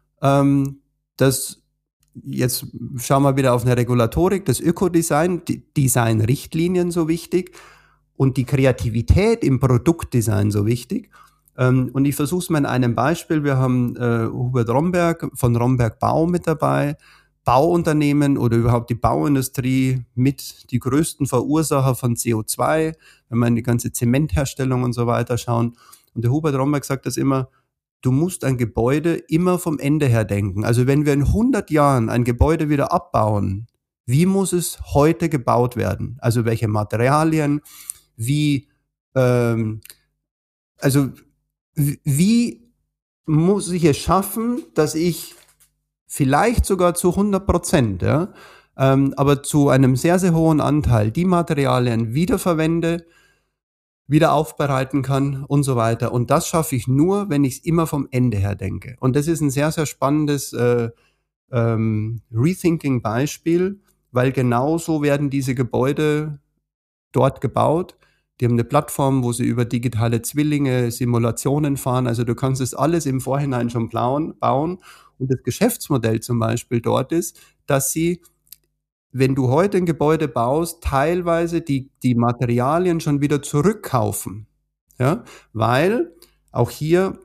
jetzt schauen wir wieder auf eine Regulatorik, das Ökodesign, die Designrichtlinien so wichtig und die Kreativität im Produktdesign so wichtig. Und ich versuche es mal in einem Beispiel. Wir haben Hubert Romberg von Romberg Bau mit dabei. Bauunternehmen oder überhaupt die Bauindustrie mit die größten Verursacher von CO2, wenn wir in die ganze Zementherstellung und so weiter schauen. Und der Hubert Romberg sagt das immer, du musst ein Gebäude immer vom Ende her denken. Also wenn wir in 100 Jahren ein Gebäude wieder abbauen, wie muss es heute gebaut werden? Also welche Materialien, wie muss ich es schaffen, dass ich vielleicht sogar zu 100%, ja, aber zu einem sehr, sehr hohen Anteil die Materialien wiederverwende, wieder aufbereiten kann und so weiter. Und das schaffe ich nur, wenn ich es immer vom Ende her denke. Und das ist ein sehr, sehr spannendes Rethinking-Beispiel, weil genauso werden diese Gebäude dort gebaut. Die haben eine Plattform, wo sie über digitale Zwillinge Simulationen fahren. Also du kannst das alles im Vorhinein schon bauen. Und das Geschäftsmodell zum Beispiel dort ist, dass sie, wenn du heute ein Gebäude baust, teilweise die Materialien schon wieder zurückkaufen. Ja? Weil auch hier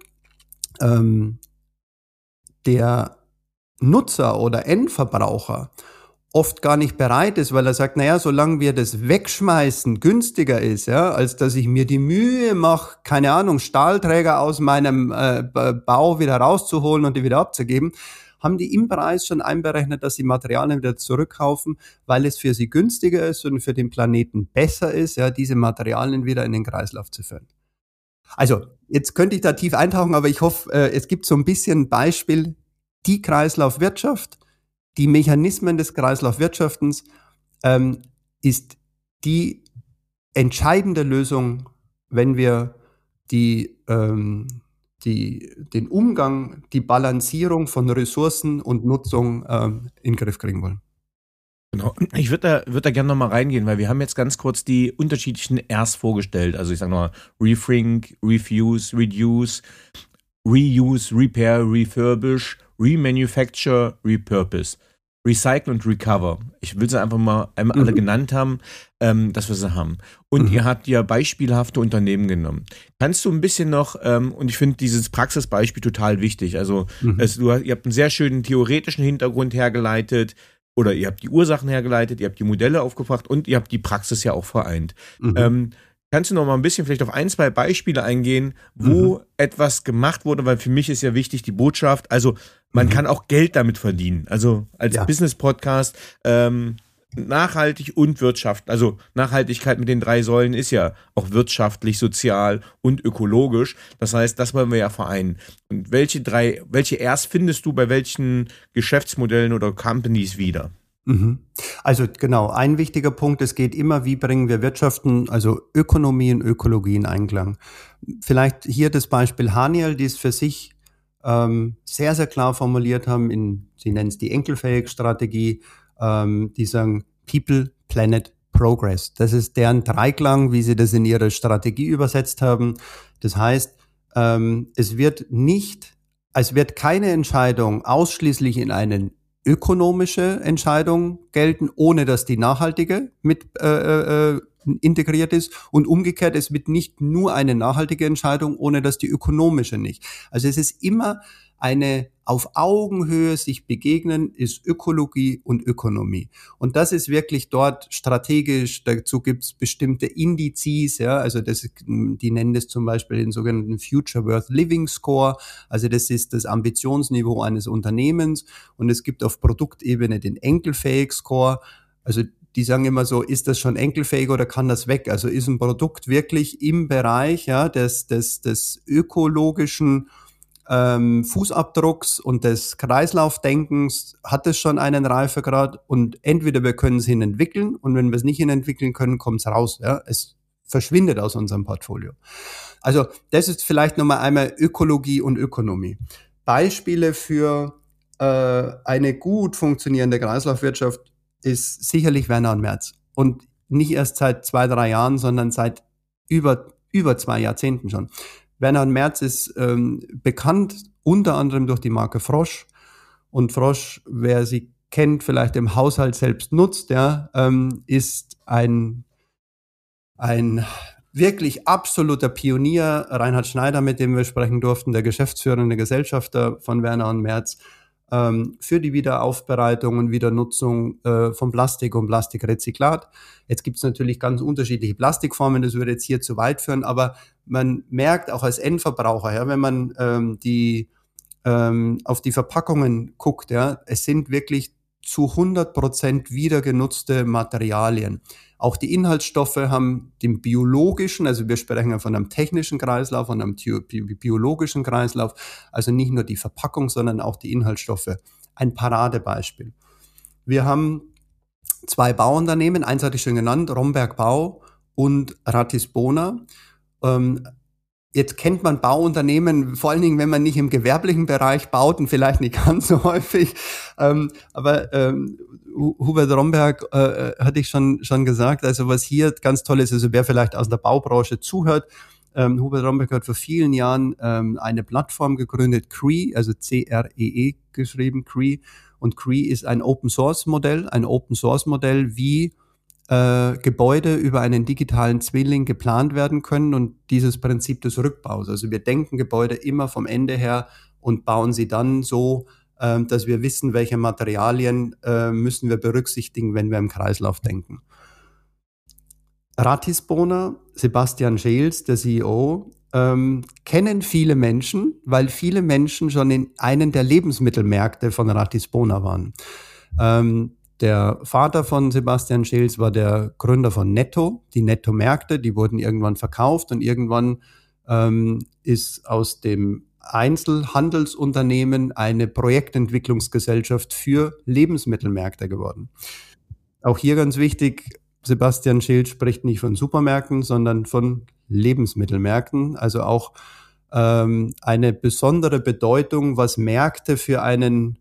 der Nutzer oder Endverbraucher oft gar nicht bereit ist, weil er sagt, naja, solange wir das wegschmeißen günstiger ist, ja, als dass ich mir die Mühe mache, keine Ahnung, Stahlträger aus meinem Bau wieder rauszuholen und die wieder abzugeben, haben die im Preis schon einberechnet, dass sie Materialien wieder zurückkaufen, weil es für sie günstiger ist und für den Planeten besser ist, ja, diese Materialien wieder in den Kreislauf zu führen. Also, jetzt könnte ich da tief eintauchen, aber ich hoffe, es gibt so ein bisschen ein Beispiel, die Kreislaufwirtschaft, die Mechanismen des Kreislaufwirtschaftens ist die entscheidende Lösung, wenn wir den Umgang, die Balancierung von Ressourcen und Nutzung in den Griff kriegen wollen. Genau. Ich würde da gerne nochmal reingehen, weil wir haben jetzt ganz kurz die unterschiedlichen Rs vorgestellt. Also ich sage nochmal Refrink, Refuse, Reduce, Reuse, Repair, Refurbish, Remanufacture, Repurpose, Recycle und Recover. Ich will sie einfach mal einmal alle genannt haben, dass wir sie haben. Und ihr habt ja beispielhafte Unternehmen genommen. Kannst du ein bisschen noch, und ich finde dieses Praxisbeispiel total wichtig, also ihr habt einen sehr schönen theoretischen Hintergrund hergeleitet, oder ihr habt die Ursachen hergeleitet, ihr habt die Modelle aufgebracht und ihr habt die Praxis ja auch vereint. Kannst du noch mal ein bisschen vielleicht auf 1, 2 Beispiele eingehen, wo etwas gemacht wurde, weil für mich ist ja wichtig die Botschaft, also man kann auch Geld damit verdienen, also als Business-Podcast nachhaltig und Wirtschaft, also Nachhaltigkeit mit den 3 Säulen ist ja auch wirtschaftlich, sozial und ökologisch, das heißt, das wollen wir ja vereinen. Und welche Rs findest du bei welchen Geschäftsmodellen oder Companies wieder? Also genau, ein wichtiger Punkt, es geht immer, wie bringen wir Wirtschaften, also Ökonomie und Ökologie in Einklang. Vielleicht hier das Beispiel Haniel, die es für sich sehr, sehr klar formuliert haben, sie nennen es die Enkelfähig-Strategie, die sagen People, Planet, Progress. Das ist deren Dreiklang, wie sie das in ihre Strategie übersetzt haben. Das heißt, es wird keine Entscheidung ausschließlich in einen ökonomische Entscheidung gelten, ohne dass die nachhaltige mit integriert ist, und umgekehrt, es wird nicht nur eine nachhaltige Entscheidung, ohne dass die ökonomische nicht. Also es ist immer eine auf Augenhöhe sich begegnen, ist Ökologie und Ökonomie. Und das ist wirklich dort strategisch, dazu gibt's bestimmte Indizes, ja, also die nennen das zum Beispiel den sogenannten Future Worth Living Score, also das ist das Ambitionsniveau eines Unternehmens, und es gibt auf Produktebene den Enkelfähig Score, also die sagen immer so, ist das schon enkelfähig oder kann das weg? Also ist ein Produkt wirklich im Bereich des ökologischen Fußabdrucks und des Kreislaufdenkens, hat es schon einen Reifegrad, und entweder wir können es hinentwickeln, und wenn wir es nicht hinentwickeln können, kommt es raus. Ja? Es verschwindet aus unserem Portfolio. Also das ist vielleicht nochmal einmal Ökologie und Ökonomie. Beispiele für eine gut funktionierende Kreislaufwirtschaft ist sicherlich Werner und Merz. Und nicht erst seit 2, 3 Jahren, sondern seit über 2 Jahrzehnten schon. Werner und Merz ist bekannt unter anderem durch die Marke Frosch. Und Frosch, wer sie kennt, vielleicht im Haushalt selbst nutzt, ja, ist ein wirklich absoluter Pionier. Reinhard Schneider, mit dem wir sprechen durften, der geschäftsführende Gesellschafter von Werner und Merz, für die Wiederaufbereitung und Wiedernutzung von Plastik und Plastikrezyklat. Jetzt gibt es natürlich ganz unterschiedliche Plastikformen, das würde jetzt hier zu weit führen, aber man merkt auch als Endverbraucher, ja, wenn man auf die Verpackungen guckt, ja, es sind wirklich zu 100% wieder genutzte Materialien. Auch die Inhaltsstoffe haben den biologischen, also wir sprechen ja von einem technischen Kreislauf, von einem biologischen Kreislauf, also nicht nur die Verpackung, sondern auch die Inhaltsstoffe. Ein Paradebeispiel. Wir haben 2 Bauunternehmen, eins hatte ich schon genannt, Romberg Bau und Ratisbona. Jetzt kennt man Bauunternehmen, vor allen Dingen, wenn man nicht im gewerblichen Bereich baut und vielleicht nicht ganz so häufig. Aber Hubert Romberg hatte ich schon gesagt, also was hier ganz toll ist, also wer vielleicht aus der Baubranche zuhört, Hubert Romberg hat vor vielen Jahren eine Plattform gegründet, Cree, also C-R-E-E geschrieben, Cree. Und Cree ist ein Open-Source-Modell, wie Gebäude über einen digitalen Zwilling geplant werden können und dieses Prinzip des Rückbaus. Also wir denken Gebäude immer vom Ende her und bauen sie dann so, dass wir wissen, welche Materialien müssen wir berücksichtigen, wenn wir im Kreislauf denken. Ratisbona, Sebastian Scheels, der CEO, kennen viele Menschen, weil viele Menschen schon in einen der Lebensmittelmärkte von Ratisbona waren. Der Vater von Sebastian Scheels war der Gründer von Netto, die Netto-Märkte, die wurden irgendwann verkauft und irgendwann ist aus dem Einzelhandelsunternehmen eine Projektentwicklungsgesellschaft für Lebensmittelmärkte geworden. Auch hier ganz wichtig, Sebastian Scheels spricht nicht von Supermärkten, sondern von Lebensmittelmärkten, also auch eine besondere Bedeutung, was Märkte für eine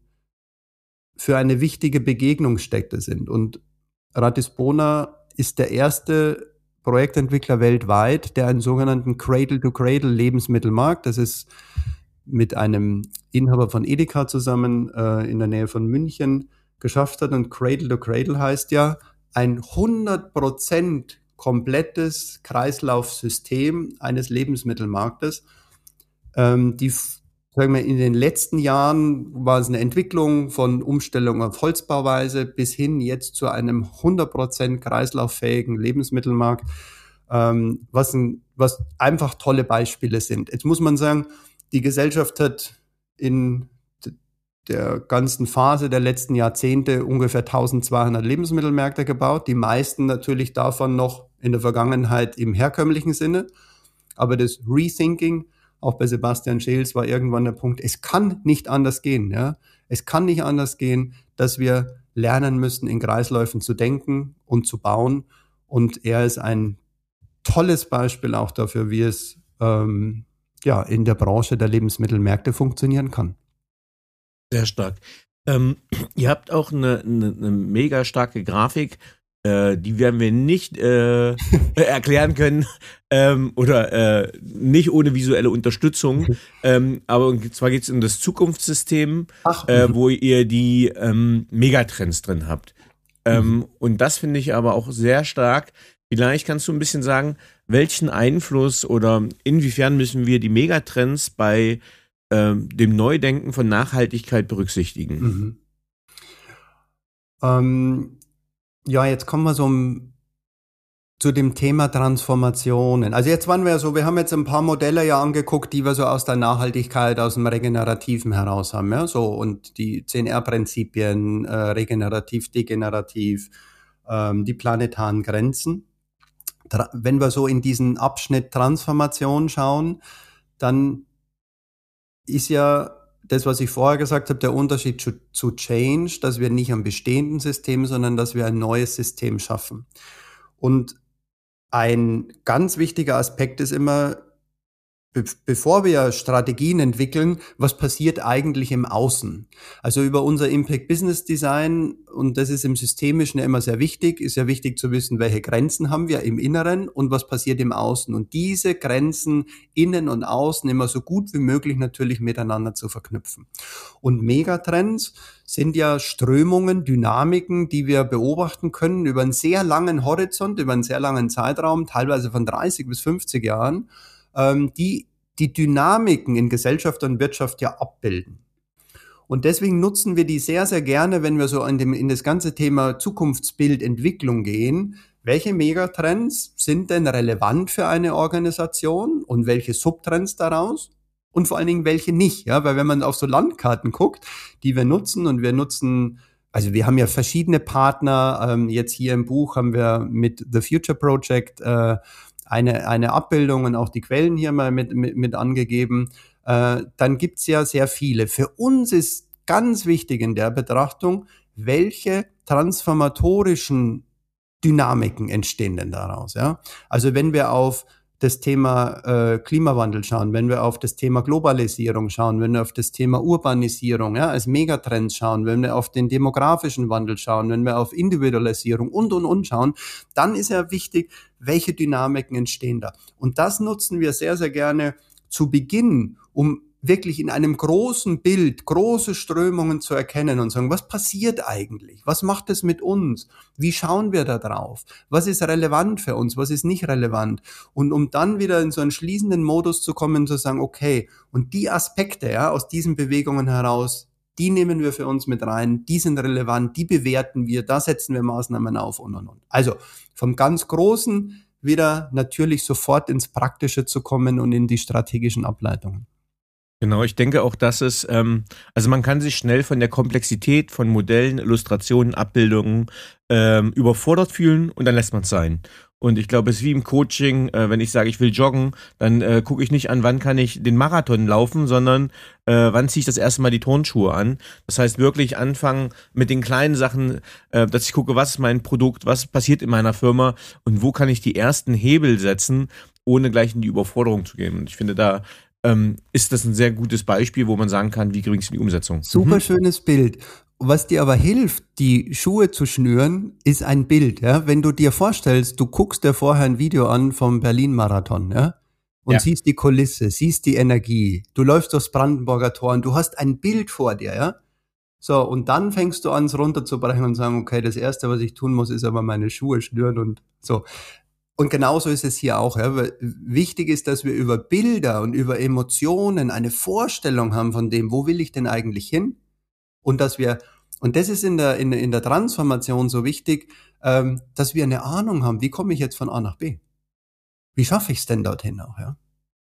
wichtige Begegnungsstätte sind. Und Ratisbona ist der erste Projektentwickler weltweit, der einen sogenannten Cradle-to-Cradle-Lebensmittelmarkt, das ist mit einem Inhaber von Edeka zusammen in der Nähe von München geschafft hat. Und Cradle-to-Cradle heißt ja ein 100% komplettes Kreislaufsystem eines Lebensmittelmarktes. Sagen wir, in den letzten Jahren war es eine Entwicklung von Umstellung auf Holzbauweise bis hin jetzt zu einem 100% kreislauffähigen Lebensmittelmarkt, was einfach tolle Beispiele sind. Jetzt muss man sagen, die Gesellschaft hat in der ganzen Phase der letzten Jahrzehnte ungefähr 1200 Lebensmittelmärkte gebaut, die meisten natürlich davon noch in der Vergangenheit im herkömmlichen Sinne, aber das Rethinking auch bei Sebastian Scheels war irgendwann der Punkt, es kann nicht anders gehen. Ja? Es kann nicht anders gehen, dass wir lernen müssen, in Kreisläufen zu denken und zu bauen. Und er ist ein tolles Beispiel auch dafür, wie es in der Branche der Lebensmittelmärkte funktionieren kann. Sehr stark. Ihr habt auch eine mega starke Grafik, die werden wir nicht erklären können oder nicht ohne visuelle Unterstützung. Aber und zwar geht es um das Zukunftssystem, wo ihr die Megatrends drin habt. Und das finde ich aber auch sehr stark. Vielleicht kannst du ein bisschen sagen, welchen Einfluss oder inwiefern müssen wir die Megatrends bei dem Neudenken von Nachhaltigkeit berücksichtigen? Ja, jetzt kommen wir zu dem Thema Transformationen. Also jetzt waren wir so, wir haben jetzt ein paar Modelle ja angeguckt, die wir so aus der Nachhaltigkeit, aus dem Regenerativen heraus haben, ja, so, und die 10R-Prinzipien, regenerativ, degenerativ, die planetaren Grenzen. Wenn wir so in diesen Abschnitt Transformation schauen, dann ist ja das, was ich vorher gesagt habe, der Unterschied zu Change, dass wir nicht am bestehenden System, sondern dass wir ein neues System schaffen. Und ein ganz wichtiger Aspekt ist immer, bevor wir Strategien entwickeln, was passiert eigentlich im Außen? Also über unser Impact Business Design, und das ist im Systemischen ja immer sehr wichtig, ist ja wichtig zu wissen, welche Grenzen haben wir im Inneren und was passiert im Außen. Und diese Grenzen innen und außen immer so gut wie möglich natürlich miteinander zu verknüpfen. Und Megatrends sind ja Strömungen, Dynamiken, die wir beobachten können über einen sehr langen Horizont, über einen sehr langen Zeitraum, teilweise von 30 bis 50 Jahren, die Dynamiken in Gesellschaft und Wirtschaft ja abbilden. Und deswegen nutzen wir die sehr, sehr gerne, wenn wir so in das ganze Thema Zukunftsbildentwicklung gehen. Welche Megatrends sind denn relevant für eine Organisation und welche Subtrends daraus? Und vor allen Dingen welche nicht, ja, weil wenn man auf so Landkarten guckt, die wir nutzen und wir nutzen, also wir haben ja verschiedene Partner, jetzt hier im Buch haben wir mit The Future Project eine Abbildung und auch die Quellen hier mal mit angegeben, dann gibt's ja sehr viele. Für uns ist ganz wichtig in der Betrachtung, welche transformatorischen Dynamiken entstehen denn daraus, ja? Also wenn wir auf das Thema Klimawandel schauen, wenn wir auf das Thema Globalisierung schauen, wenn wir auf das Thema Urbanisierung, ja, als Megatrends schauen, wenn wir auf den demografischen Wandel schauen, wenn wir auf Individualisierung und schauen, dann ist ja wichtig, welche Dynamiken entstehen da. Und das nutzen wir sehr, sehr gerne zu Beginn, um wirklich in einem großen Bild große Strömungen zu erkennen und sagen, was passiert eigentlich? Was macht es mit uns? Wie schauen wir da drauf? Was ist relevant für uns? Was ist nicht relevant? Und um dann wieder in so einen schließenden Modus zu kommen, zu sagen, okay, und die Aspekte, ja, aus diesen Bewegungen heraus, die nehmen wir für uns mit rein, die sind relevant, die bewerten wir, da setzen wir Maßnahmen auf und. Also vom ganz Großen wieder natürlich sofort ins Praktische zu kommen und in die strategischen Ableitungen. Genau, ich denke auch, dass es, also man kann sich schnell von der Komplexität von Modellen, Illustrationen, Abbildungen überfordert fühlen und dann lässt man es sein. Und ich glaube, es ist wie im Coaching, wenn ich sage, ich will joggen, dann gucke ich nicht an, wann kann ich den Marathon laufen, sondern wann ziehe ich das erste Mal die Turnschuhe an. Das heißt, wirklich anfangen mit den kleinen Sachen, dass ich gucke, was ist mein Produkt, was passiert in meiner Firma und wo kann ich die ersten Hebel setzen, ohne gleich in die Überforderung zu gehen. Und ich finde, da ist das ein sehr gutes Beispiel, wo man sagen kann, wie kriegst du die Umsetzung? Super schönes Bild. Was dir aber hilft, die Schuhe zu schnüren, ist ein Bild. Ja? Wenn du dir vorstellst, du guckst dir vorher ein Video an vom Berlin-Marathon, ja? Und siehst die Kulisse, siehst die Energie, du läufst durchs Brandenburger Tor und du hast ein Bild vor dir, ja? So, und dann fängst du an, es runterzubrechen und sagen, okay, das Erste, was ich tun muss, ist aber meine Schuhe schnüren und so. Und genauso ist es hier auch. Ja. Wichtig ist, dass wir über Bilder und über Emotionen eine Vorstellung haben von dem, wo will ich denn eigentlich hin? Und dass wir, und das ist in der Transformation so wichtig, dass wir eine Ahnung haben, wie komme ich jetzt von A nach B? Wie schaffe ich es denn dorthin auch, ja?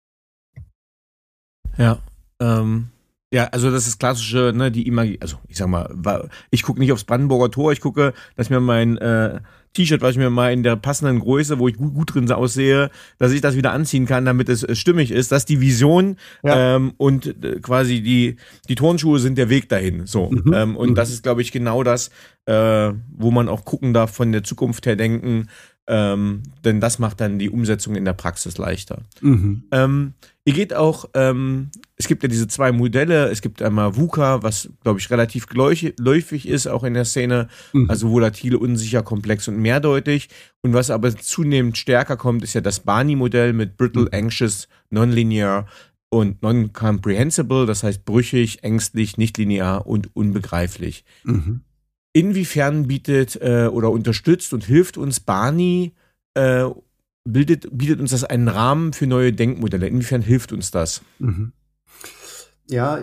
Ja, ja, also das ist klassische, ne, die Imagie, also ich sag mal, ich gucke nicht aufs Brandenburger Tor, ich gucke, dass mir mein T-Shirt, was ich mir mal in der passenden Größe, wo ich gut drin aussehe, dass ich das wieder anziehen kann, damit es stimmig ist. Das ist die Vision, und quasi die Turnschuhe sind der Weg dahin. So. Und das ist, glaube ich, genau das, wo man auch gucken darf, von der Zukunft her denken, denn das macht dann die Umsetzung in der Praxis leichter. Ihr geht auch, es gibt ja diese zwei Modelle, es gibt einmal VUCA, was, glaube ich, relativ geläufig ist, auch in der Szene, also volatil, unsicher, komplex und mehrdeutig. Und was aber zunehmend stärker kommt, ist ja das Barney-Modell mit Brittle, Anxious, Nonlinear und Non-Comprehensible, das heißt brüchig, ängstlich, nicht linear und unbegreiflich. Inwiefern bietet oder unterstützt und hilft uns Barney, bietet uns das einen Rahmen für neue Denkmodelle? Inwiefern hilft uns das? Ja,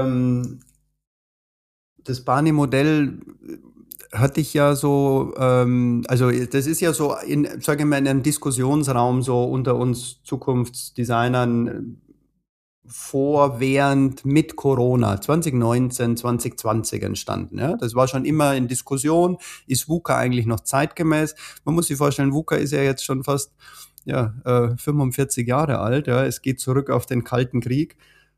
das Barney-Modell hatte ich ja so, also das ist ja so, sage ich mal, in einem Diskussionsraum so unter uns Zukunftsdesignern während, mit Corona, 2019, 2020 entstanden. Ja? Das war schon immer in Diskussion. Ist VUCA eigentlich noch zeitgemäß? Man muss sich vorstellen, VUCA ist ja jetzt schon fast 45 Jahre alt. Ja? Es geht zurück auf den Kalten Krieg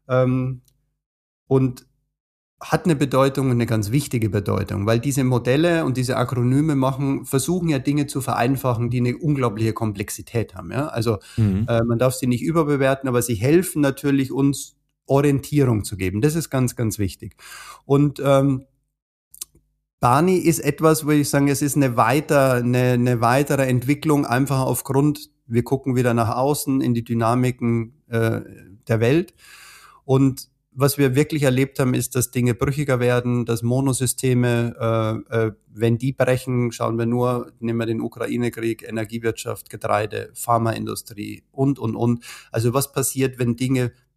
und hat eine Bedeutung, eine ganz wichtige Bedeutung, weil diese Modelle und diese Akronyme versuchen ja Dinge zu vereinfachen, die eine unglaubliche Komplexität haben. Ja? Also man darf sie nicht überbewerten, aber sie helfen natürlich, uns Orientierung zu geben. Das ist ganz, ganz wichtig. Und Barney ist etwas, wo ich sagen, es ist eine weitere Entwicklung, einfach aufgrund, wir gucken wieder nach außen in die Dynamiken der Welt. Und was wir wirklich erlebt haben, ist, dass Dinge brüchiger werden, dass Monosysteme, wenn die brechen, nehmen wir den Ukraine-Krieg, Energiewirtschaft, Getreide, Pharmaindustrie und. Also was passiert, wenn Dinge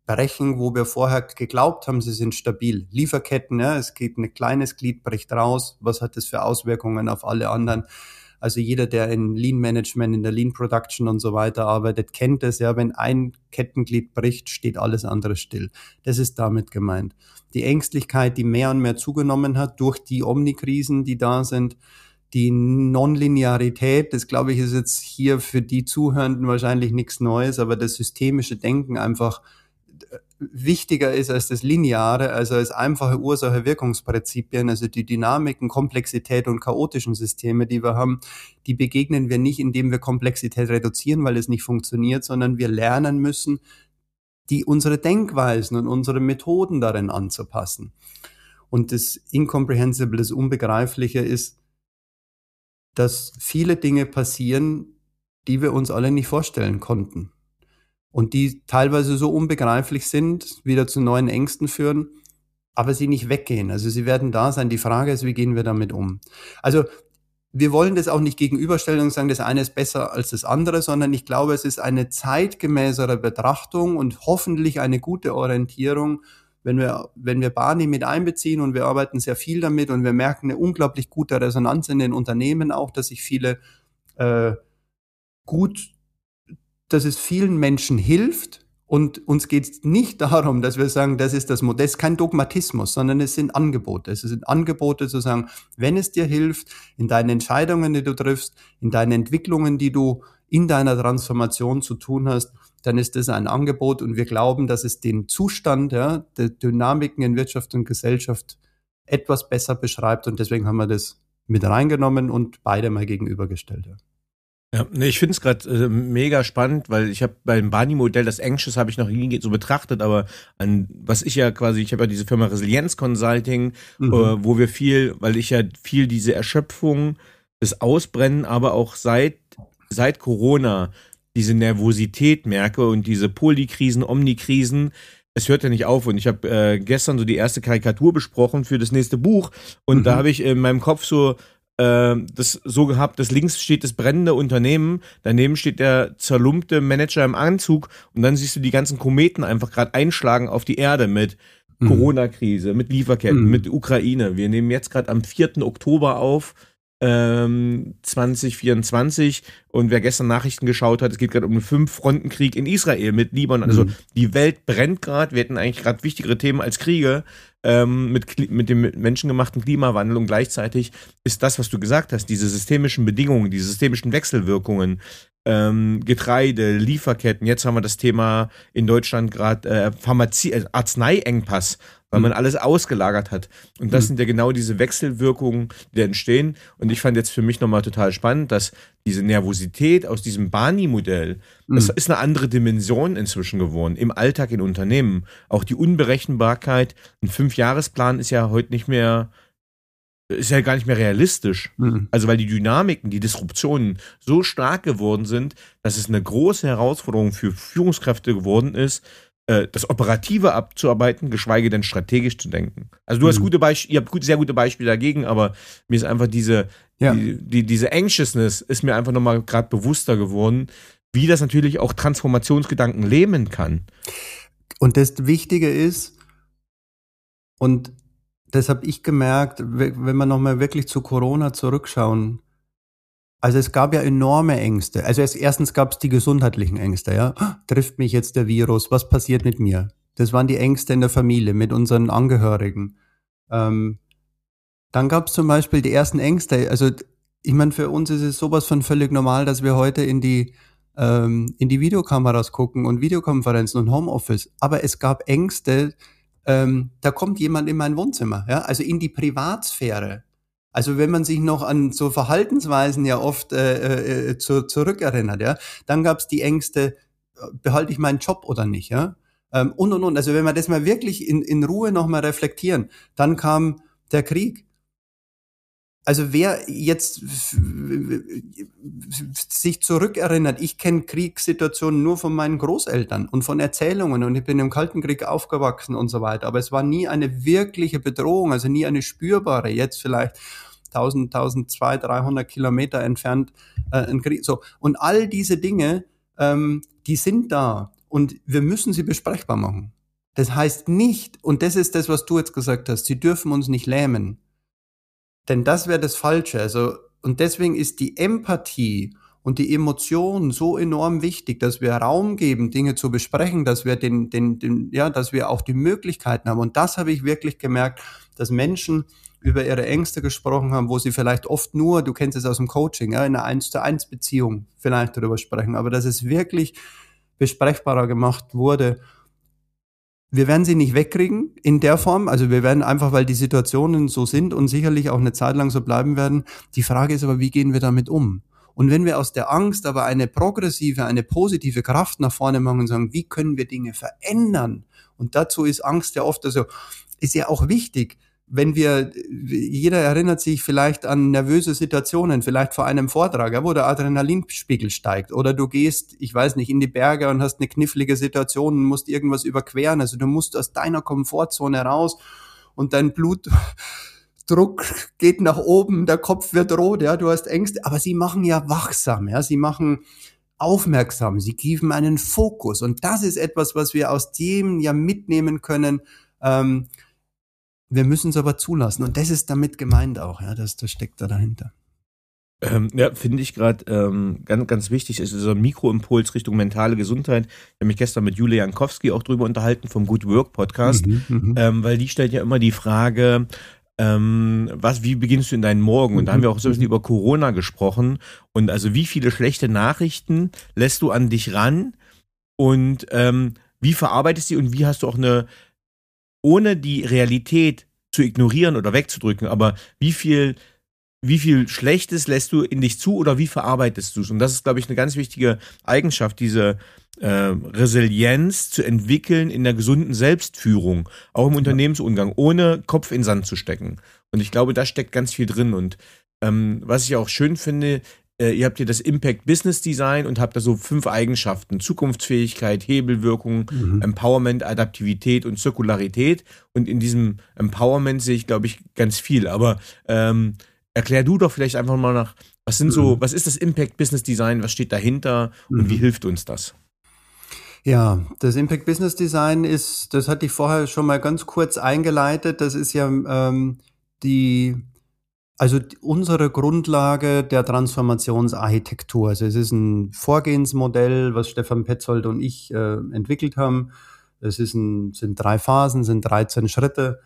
brechen, wo wir vorher geglaubt haben, sie sind stabil. Lieferketten, ja, es geht ein kleines Glied, bricht raus. Was hat das für Auswirkungen auf alle anderen? Also jeder, der in Lean Management, in der Lean Production und so weiter arbeitet, kennt es, ja, wenn ein Kettenglied bricht, steht alles andere still. Das ist damit gemeint. Die Ängstlichkeit, die mehr und mehr zugenommen hat durch die Omnikrisen, die da sind, die Nonlinearität, das glaube ich, ist jetzt hier für die Zuhörenden wahrscheinlich nichts Neues, aber das systemische Denken einfach wichtiger ist als das Lineare, also als einfache Ursache-Wirkungsprinzipien, also die Dynamiken, Komplexität und chaotischen Systeme, die wir haben, die begegnen wir nicht, indem wir Komplexität reduzieren, weil es nicht funktioniert, sondern wir lernen müssen, unsere Denkweisen und unsere Methoden darin anzupassen. Und das Incomprehensible, das Unbegreifliche ist, dass viele Dinge passieren, die wir uns alle nicht vorstellen konnten. Und die teilweise so unbegreiflich sind, wieder zu neuen Ängsten führen, aber sie nicht weggehen. Also sie werden da sein. Die Frage ist, wie gehen wir damit um? Also wir wollen das auch nicht gegenüberstellen und sagen, das eine ist besser als das andere, sondern ich glaube, es ist eine zeitgemäßere Betrachtung und hoffentlich eine gute Orientierung, wenn wir Barney mit einbeziehen, und wir arbeiten sehr viel damit und wir merken eine unglaublich gute Resonanz in den Unternehmen auch, dass sich viele dass es vielen Menschen hilft, und uns geht es nicht darum, dass wir sagen, das ist das Modell, das ist kein Dogmatismus, sondern es sind Angebote. Es sind Angebote zu sagen, wenn es dir hilft, in deinen Entscheidungen, die du triffst, in deinen Entwicklungen, die du in deiner Transformation zu tun hast, dann ist das ein Angebot, und wir glauben, dass es den Zustand, ja, der Dynamiken in Wirtschaft und Gesellschaft etwas besser beschreibt, und deswegen haben wir das mit reingenommen und beide mal gegenübergestellt. Ja. Ja, nee, ich finde es gerade mega spannend, weil ich habe beim Barney-Modell, das Anxious habe ich noch nie so betrachtet, aber ich habe ja diese Firma Resilienz Consulting, wo wir weil ich ja viel diese Erschöpfung, das Ausbrennen, aber auch seit Corona diese Nervosität merke und diese Polykrisen, Omnikrisen. Es hört ja nicht auf, und ich habe gestern so die erste Karikatur besprochen für das nächste Buch, und da habe ich in meinem Kopf so das so gehabt, dass links steht das brennende Unternehmen, daneben steht der zerlumpte Manager im Anzug, und dann siehst du die ganzen Kometen einfach gerade einschlagen auf die Erde mit Corona-Krise, mit Lieferketten, mit Ukraine. Wir nehmen jetzt gerade am 4. Oktober auf, 2024, und wer gestern Nachrichten geschaut hat, es geht gerade um einen 5-Fronten-Krieg in Israel mit Libanon. Also die Welt brennt gerade. Wir hätten eigentlich gerade wichtigere Themen als Kriege mit dem menschengemachten Klimawandel, und gleichzeitig ist das, was du gesagt hast, diese systemischen Bedingungen, diese systemischen Wechselwirkungen, Getreide, Lieferketten. Jetzt haben wir das Thema in Deutschland gerade Arzneiengpass, weil man alles ausgelagert hat. Und das sind ja genau diese Wechselwirkungen, die entstehen. Und ich fand jetzt für mich nochmal total spannend, dass diese Nervosität aus diesem Barney-Modell, das ist eine andere Dimension inzwischen geworden, im Alltag in Unternehmen. Auch die Unberechenbarkeit, ein 5-Jahresplan ist ja heute ist ja gar nicht mehr realistisch. Also weil die Dynamiken, die Disruptionen so stark geworden sind, dass es eine große Herausforderung für Führungskräfte geworden ist, das Operative abzuarbeiten, geschweige denn strategisch zu denken. Also du hast ihr habt sehr gute Beispiele dagegen, aber mir ist einfach diese Anxiousness ist mir einfach nochmal gerade bewusster geworden, wie das natürlich auch Transformationsgedanken lähmen kann. Und das Wichtige ist, und das habe ich gemerkt, wenn wir nochmal wirklich zu Corona zurückschauen. Also es gab ja enorme Ängste. Also erstens gab es die gesundheitlichen Ängste. Ja, trifft mich jetzt der Virus? Was passiert mit mir? Das waren die Ängste in der Familie, mit unseren Angehörigen. Dann gab es zum Beispiel die ersten Ängste. Also ich meine, für uns ist es sowas von völlig normal, dass wir heute in die Videokameras gucken und Videokonferenzen und Homeoffice. Aber es gab Ängste, da kommt jemand in mein Wohnzimmer, ja, also in die Privatsphäre. Also wenn man sich noch an so Verhaltensweisen ja oft zurückerinnert, ja, dann gab es die Ängste, behalte ich meinen Job oder nicht, ja, und. Also wenn wir das mal wirklich in Ruhe nochmal reflektieren, dann kam der Krieg. Also wer jetzt sich zurückerinnert, ich kenne Kriegssituationen nur von meinen Großeltern und von Erzählungen, und ich bin im Kalten Krieg aufgewachsen und so weiter, aber es war nie eine wirkliche Bedrohung, also nie eine spürbare, jetzt vielleicht 1200, 300 Kilometer entfernt ein Krieg. So. Und all diese Dinge, die sind da, und wir müssen sie besprechbar machen. Das heißt nicht, und das ist das, was du jetzt gesagt hast, sie dürfen uns nicht lähmen. Denn das wäre das Falsche. Also, und deswegen ist die Empathie und die Emotion so enorm wichtig, dass wir Raum geben, Dinge zu besprechen, dass wir dass wir auch die Möglichkeiten haben. Und das habe ich wirklich gemerkt, dass Menschen über ihre Ängste gesprochen haben, wo sie vielleicht oft nur, du kennst es aus dem Coaching, ja, in einer 1:1 Beziehung vielleicht darüber sprechen, aber dass es wirklich besprechbarer gemacht wurde. Wir werden sie nicht wegkriegen in der Form, also wir werden einfach, weil die Situationen so sind und sicherlich auch eine Zeit lang so bleiben werden. Die Frage ist aber, wie gehen wir damit um? Und wenn wir aus der Angst aber eine progressive, eine positive Kraft nach vorne machen und sagen, wie können wir Dinge verändern? Und dazu ist Angst ja oft, also ist ja auch wichtig, wenn jeder erinnert sich vielleicht an nervöse Situationen, vielleicht vor einem Vortrag, ja, wo der Adrenalinspiegel steigt, oder du gehst, ich weiß nicht, in die Berge und hast eine knifflige Situation und musst irgendwas überqueren, also du musst aus deiner Komfortzone raus und dein Blutdruck geht nach oben, der Kopf wird rot, ja, du hast Ängste, aber sie machen ja wachsam, ja, sie machen aufmerksam, sie geben einen Fokus, und das ist etwas, was wir aus dem ja mitnehmen können. Wir müssen es aber zulassen. Und das ist damit gemeint auch, ja, das steckt da dahinter. Ja, finde ich gerade ganz, ganz wichtig. Es ist so ein Mikroimpuls Richtung mentale Gesundheit. Ich habe mich gestern mit Julia Jankowski auch drüber unterhalten vom Good Work Podcast, weil die stellt ja immer die Frage, wie beginnst du in deinen Morgen? Und da haben wir auch so ein bisschen über Corona gesprochen. Und also wie viele schlechte Nachrichten lässt du an dich ran? Und wie verarbeitest du die? Und wie hast du auch ohne die Realität zu ignorieren oder wegzudrücken, aber wie viel Schlechtes lässt du in dich zu oder wie verarbeitest du es? Und das ist, glaube ich, eine ganz wichtige Eigenschaft, diese Resilienz zu entwickeln in der gesunden Selbstführung, auch im Unternehmensumgang, ohne Kopf in den Sand zu stecken. Und ich glaube, da steckt ganz viel drin. Und was ich auch schön finde, ihr habt hier das Impact Business Design und habt da so 5 Eigenschaften: Zukunftsfähigkeit, Hebelwirkung, Empowerment, Adaptivität und Zirkularität. Und in diesem Empowerment sehe ich, glaube ich, ganz viel. Aber erklär du doch vielleicht einfach mal was ist das Impact Business Design, was steht dahinter und wie hilft uns das? Ja, das Impact Business Design das hatte ich vorher schon mal ganz kurz eingeleitet. Das ist ja unsere Grundlage der Transformationsarchitektur. Also es ist ein Vorgehensmodell, was Stefan Petzold und ich entwickelt haben. Sind 3 Phasen, sind 13 Schritte,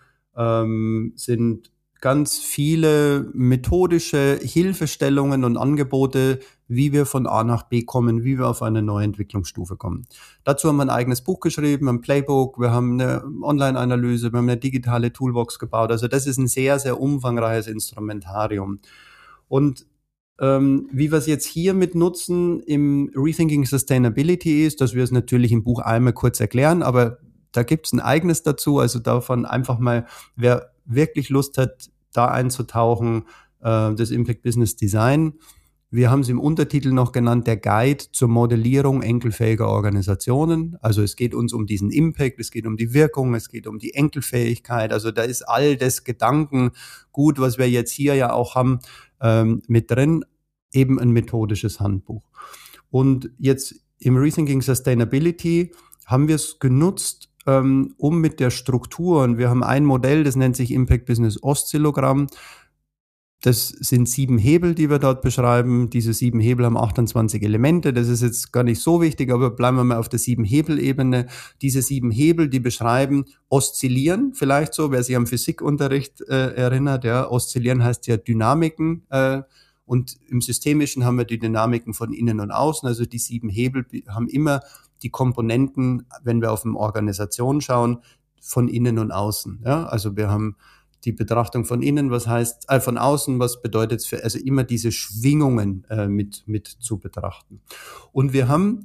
sind ganz viele methodische Hilfestellungen und Angebote, wie wir von A nach B kommen, wie wir auf eine neue Entwicklungsstufe kommen. Dazu haben wir ein eigenes Buch geschrieben, ein Playbook, wir haben eine Online-Analyse, wir haben eine digitale Toolbox gebaut. Also das ist ein sehr, sehr umfangreiches Instrumentarium. Und wie wir es jetzt hiermit nutzen im Rethinking Sustainability ist, dass wir es natürlich im Buch einmal kurz erklären, aber da gibt es ein eigenes dazu, also davon einfach mal, wer wirklich Lust hat, da einzutauchen, das Impact Business Design. Wir haben es im Untertitel noch genannt, der Guide zur Modellierung enkelfähiger Organisationen. Also es geht uns um diesen Impact, es geht um die Wirkung, es geht um die Enkelfähigkeit. Also da ist all das Gedankengut, was wir jetzt hier ja auch haben, mit drin, eben ein methodisches Handbuch. Und jetzt im Rethinking Sustainability haben wir es genutzt, um mit der Struktur, und wir haben ein Modell, das nennt sich Impact Business Oszillogramm. Das sind 7 Hebel, die wir dort beschreiben. Diese 7 Hebel haben 28 Elemente. Das ist jetzt gar nicht so wichtig, aber bleiben wir mal auf der 7-Hebel-Ebene. Diese 7 Hebel, die beschreiben Oszillieren, vielleicht so, wer sich am Physikunterricht erinnert. Ja, Oszillieren heißt ja Dynamiken. Und im Systemischen haben wir die Dynamiken von innen und außen. Also die 7 Hebel haben immer die Komponenten, wenn wir auf eine Organisation schauen, von innen und außen. Ja, also wir haben die Betrachtung von innen, von außen, was bedeutet es also immer diese Schwingungen mit zu betrachten. Und wir haben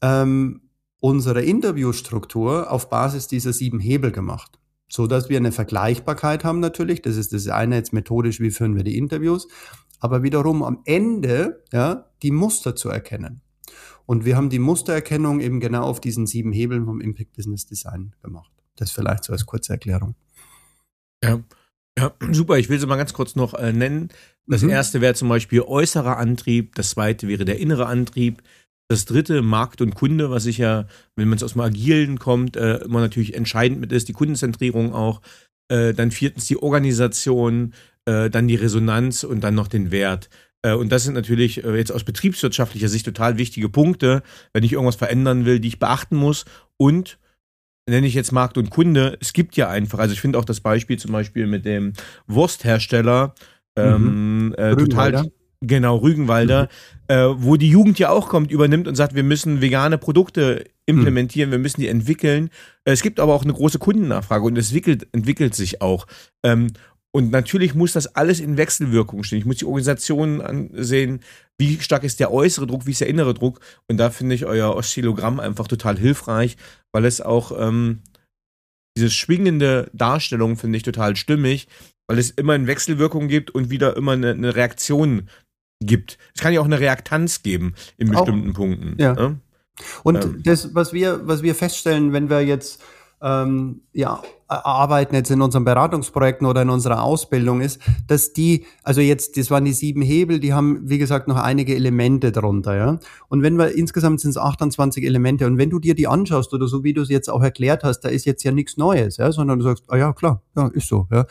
unsere Interviewstruktur auf Basis dieser 7 Hebel gemacht, so dass wir eine Vergleichbarkeit haben natürlich. Das ist das eine jetzt methodisch, wie führen wir die Interviews, aber wiederum am Ende die Muster zu erkennen. Und wir haben die Mustererkennung eben genau auf diesen 7 Hebeln vom Impact Business Design gemacht. Das vielleicht so als kurze Erklärung. Ja, super. Ich will sie mal ganz kurz noch nennen. Das erste wäre zum Beispiel äußerer Antrieb, das zweite wäre der innere Antrieb, Das dritte, Markt und Kunde, was sicher, wenn man es aus dem Agilen kommt, immer natürlich entscheidend mit ist, die Kundenzentrierung auch. Dann viertens die Organisation, dann die Resonanz und dann noch den Wert. Und das sind natürlich jetzt aus betriebswirtschaftlicher Sicht total wichtige Punkte, wenn ich irgendwas verändern will, die ich beachten muss. Und nenne ich jetzt Markt und Kunde, es gibt ja einfach, also ich finde auch das Beispiel zum Beispiel mit dem Wursthersteller total, genau, Rügenwalder, wo die Jugend ja auch kommt, übernimmt und sagt, wir müssen vegane Produkte implementieren, wir müssen die entwickeln. Es gibt aber auch eine große Kundennachfrage und es entwickelt sich auch. Und natürlich muss das alles in Wechselwirkung stehen. Ich muss die Organisationen ansehen, wie stark ist der äußere Druck, wie ist der innere Druck. Und da finde ich euer Oszillogramm einfach total hilfreich, weil es auch diese schwingende Darstellung finde ich total stimmig, weil es immer eine Wechselwirkung gibt und wieder immer eine Reaktion gibt. Es kann ja auch eine Reaktanz geben in bestimmten Punkten. Ja. Ne? Und das, was wir feststellen, wenn wir jetzt arbeiten jetzt in unseren Beratungsprojekten oder in unserer Ausbildung ist, dass das waren die 7 Hebel, die haben, wie gesagt, noch einige Elemente drunter, ja. Und insgesamt sind es 28 Elemente und wenn du dir die anschaust oder so, wie du es jetzt auch erklärt hast, da ist jetzt ja nichts Neues, ja, sondern du sagst, ja, klar, ja, ist so, ja.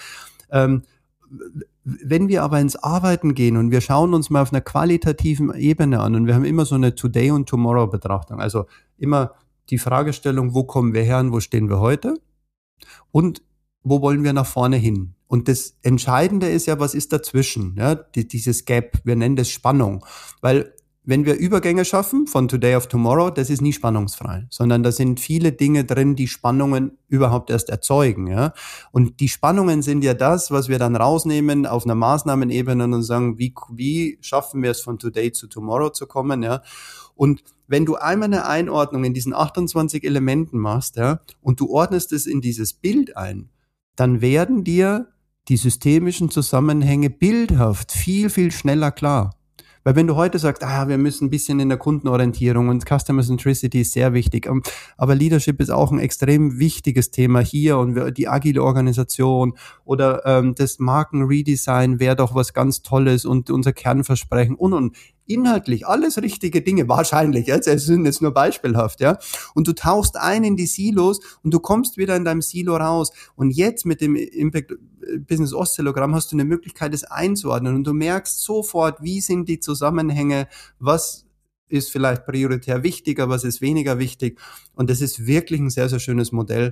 Wenn wir aber ins Arbeiten gehen und wir schauen uns mal auf einer qualitativen Ebene an und wir haben immer so eine Today- und Tomorrow-Betrachtung, also immer die Fragestellung, wo kommen wir her und wo stehen wir heute und wo wollen wir nach vorne hin? Und das Entscheidende ist ja, was ist dazwischen? Ja, dieses Gap, wir nennen das Spannung, weil wenn wir Übergänge schaffen von Today auf Tomorrow, das ist nie spannungsfrei, sondern da sind viele Dinge drin, die Spannungen überhaupt erst erzeugen. Ja? Und die Spannungen sind ja das, was wir dann rausnehmen auf einer Maßnahmenebene und sagen, wie schaffen wir es von Today zu Tomorrow zu kommen? Ja? Und wenn du einmal eine Einordnung in diesen 28 Elementen machst, ja, und du ordnest es in dieses Bild ein, dann werden dir die systemischen Zusammenhänge bildhaft viel, viel schneller klar. Weil wenn du heute sagst, wir müssen ein bisschen in der Kundenorientierung und Customer Centricity ist sehr wichtig, aber Leadership ist auch ein extrem wichtiges Thema hier und die agile Organisation oder das Markenredesign wäre doch was ganz Tolles und unser Kernversprechen und inhaltlich alles richtige Dinge, wahrscheinlich, es sind jetzt nur beispielhaft, ja. Und du tauchst ein in die Silos und du kommst wieder in deinem Silo raus. Und jetzt mit dem Impact Business Oszillogramm hast du eine Möglichkeit, es einzuordnen und du merkst sofort, wie sind die Zusammenhänge, was ist vielleicht prioritär wichtiger, was ist weniger wichtig. Und das ist wirklich ein sehr, sehr schönes Modell,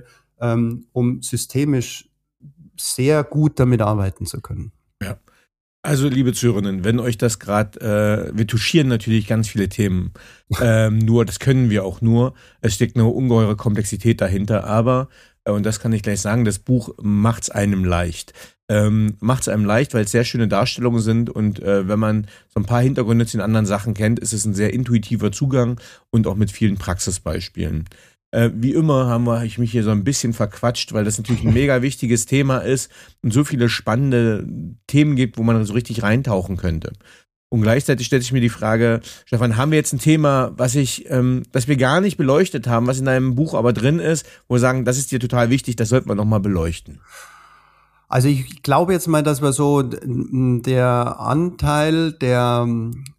um systemisch sehr gut damit arbeiten zu können. Ja. Also, liebe Zuhörerinnen, wenn euch das gerade, wir touchieren natürlich ganz viele Themen, nur, das können wir auch nur, es steckt eine ungeheure Komplexität dahinter, aber, und das kann ich gleich sagen, das Buch macht's einem leicht. Macht's einem leicht, weil es sehr schöne Darstellungen sind und wenn man so ein paar Hintergründe zu den anderen Sachen kennt, ist es ein sehr intuitiver Zugang und auch mit vielen Praxisbeispielen. Wie immer habe ich mich hier so ein bisschen verquatscht, weil das natürlich ein mega wichtiges Thema ist und so viele spannende Themen gibt, wo man so richtig reintauchen könnte. Und gleichzeitig stellt sich mir die Frage, Stefan, haben wir jetzt ein Thema, das wir gar nicht beleuchtet haben, was in deinem Buch aber drin ist, wo wir sagen, das ist dir total wichtig, das sollten wir nochmal beleuchten? Also ich glaube jetzt mal, dass wir so der Anteil der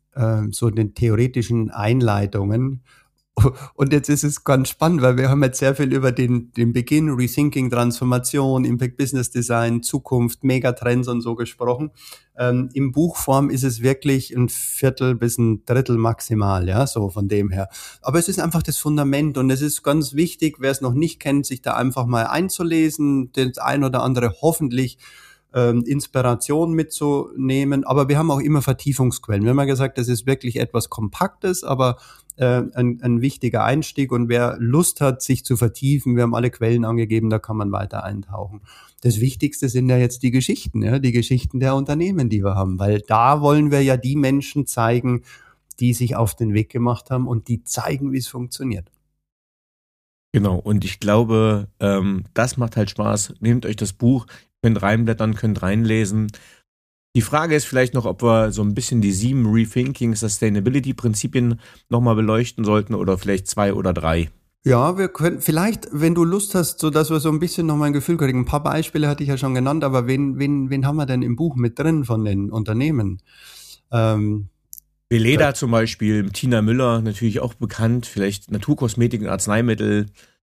so den theoretischen Einleitungen. Und jetzt ist es ganz spannend, weil wir haben jetzt sehr viel über den Beginn, Rethinking, Transformation, Impact Business Design, Zukunft, Megatrends und so gesprochen. Im Buchform ist es wirklich 1/4 bis 1/3 maximal, ja, so von dem her. Aber es ist einfach das Fundament und es ist ganz wichtig, wer es noch nicht kennt, sich da einfach mal einzulesen, das ein oder andere hoffentlich Inspiration mitzunehmen, aber wir haben auch immer Vertiefungsquellen. Wir haben ja gesagt, das ist wirklich etwas Kompaktes, aber ein wichtiger Einstieg und wer Lust hat, sich zu vertiefen, wir haben alle Quellen angegeben, da kann man weiter eintauchen. Das Wichtigste sind ja jetzt die Geschichten, ja, die Geschichten der Unternehmen, die wir haben, weil da wollen wir ja die Menschen zeigen, die sich auf den Weg gemacht haben und die zeigen, wie es funktioniert. Genau, und ich glaube, das macht halt Spaß. Nehmt euch das Buch, könnt reinblättern, könnt reinlesen. Die Frage ist vielleicht noch, ob wir so ein bisschen die 7 Rethinking Sustainability Prinzipien nochmal beleuchten sollten oder vielleicht 2 oder 3. Ja, wir können vielleicht, wenn du Lust hast, so dass wir so ein bisschen nochmal ein Gefühl kriegen. Ein paar Beispiele hatte ich ja schon genannt, aber wen haben wir denn im Buch mit drin von den Unternehmen? Veleda zum Beispiel, Tina Müller, natürlich auch bekannt, vielleicht Naturkosmetik und Arzneimittel.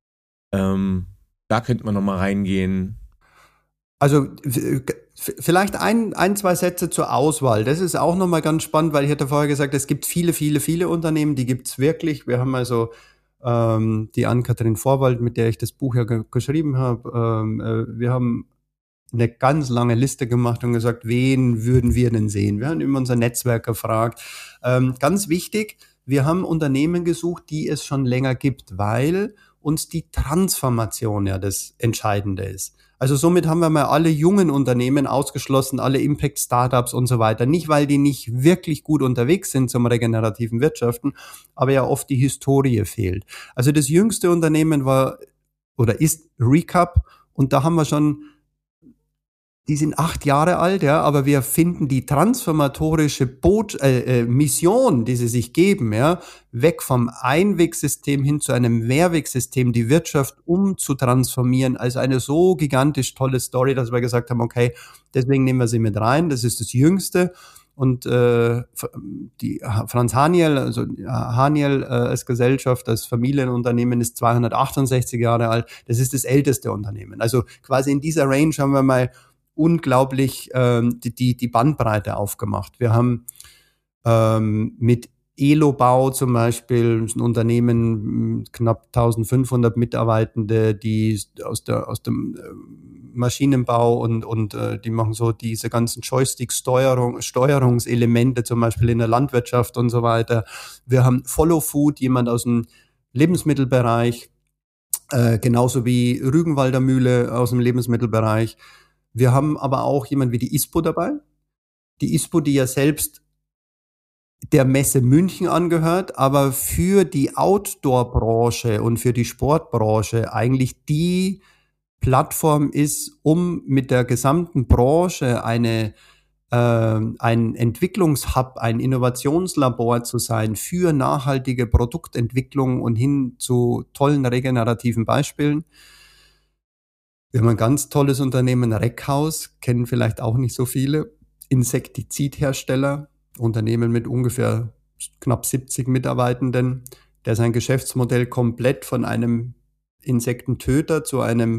Da könnte man nochmal reingehen. Also vielleicht zwei Sätze zur Auswahl. Das ist auch nochmal ganz spannend, weil ich hatte vorher gesagt, es gibt viele Unternehmen, die gibt's wirklich. Wir haben also die Ann-Kathrin Vorwald, mit der ich das Buch ja geschrieben habe. Wir haben eine ganz lange Liste gemacht und gesagt, wen würden wir denn sehen? Wir haben immer unser Netzwerk gefragt. Ganz wichtig, wir haben Unternehmen gesucht, die es schon länger gibt, weil uns die Transformation ja das Entscheidende ist. Also somit haben wir mal alle jungen Unternehmen ausgeschlossen, alle Impact-Startups und so weiter. Nicht, weil die nicht wirklich gut unterwegs sind zum regenerativen Wirtschaften, aber ja oft die Historie fehlt. Also das jüngste Unternehmen war oder ist Recap und da haben wir schon, die sind 8 Jahre alt, ja, aber wir finden die transformatorische Mission, die sie sich geben, ja, weg vom Einwegsystem hin zu einem Mehrwegsystem, die Wirtschaft umzutransformieren, als eine so gigantisch tolle Story, dass wir gesagt haben, okay, deswegen nehmen wir sie mit rein, das ist das Jüngste. Und die Franz Haniel, also Haniel als Gesellschaft, als Familienunternehmen ist 268 Jahre alt, das ist das älteste Unternehmen. Also quasi in dieser Range haben wir mal unglaublich die Bandbreite aufgemacht. Wir haben mit Elobau zum Beispiel ein Unternehmen, knapp 1500 Mitarbeitende, die aus dem Maschinenbau und die machen so diese ganzen Steuerungselemente zum Beispiel in der Landwirtschaft und so weiter. Wir haben Follow Food, jemand aus dem Lebensmittelbereich, genauso wie Rügenwalder Mühle aus dem Lebensmittelbereich. Wir haben aber auch jemand wie die ISPO dabei. Die ISPO, die ja selbst der Messe München angehört, aber für die Outdoor-Branche und für die Sportbranche eigentlich die Plattform ist, um mit der gesamten Branche ein Entwicklungshub, ein Innovationslabor zu sein für nachhaltige Produktentwicklung und hin zu tollen regenerativen Beispielen. Wir haben ein ganz tolles Unternehmen, Reckhaus, kennen vielleicht auch nicht so viele, Insektizidhersteller, Unternehmen mit ungefähr knapp 70 Mitarbeitenden, der sein Geschäftsmodell komplett von einem Insektentöter zu einem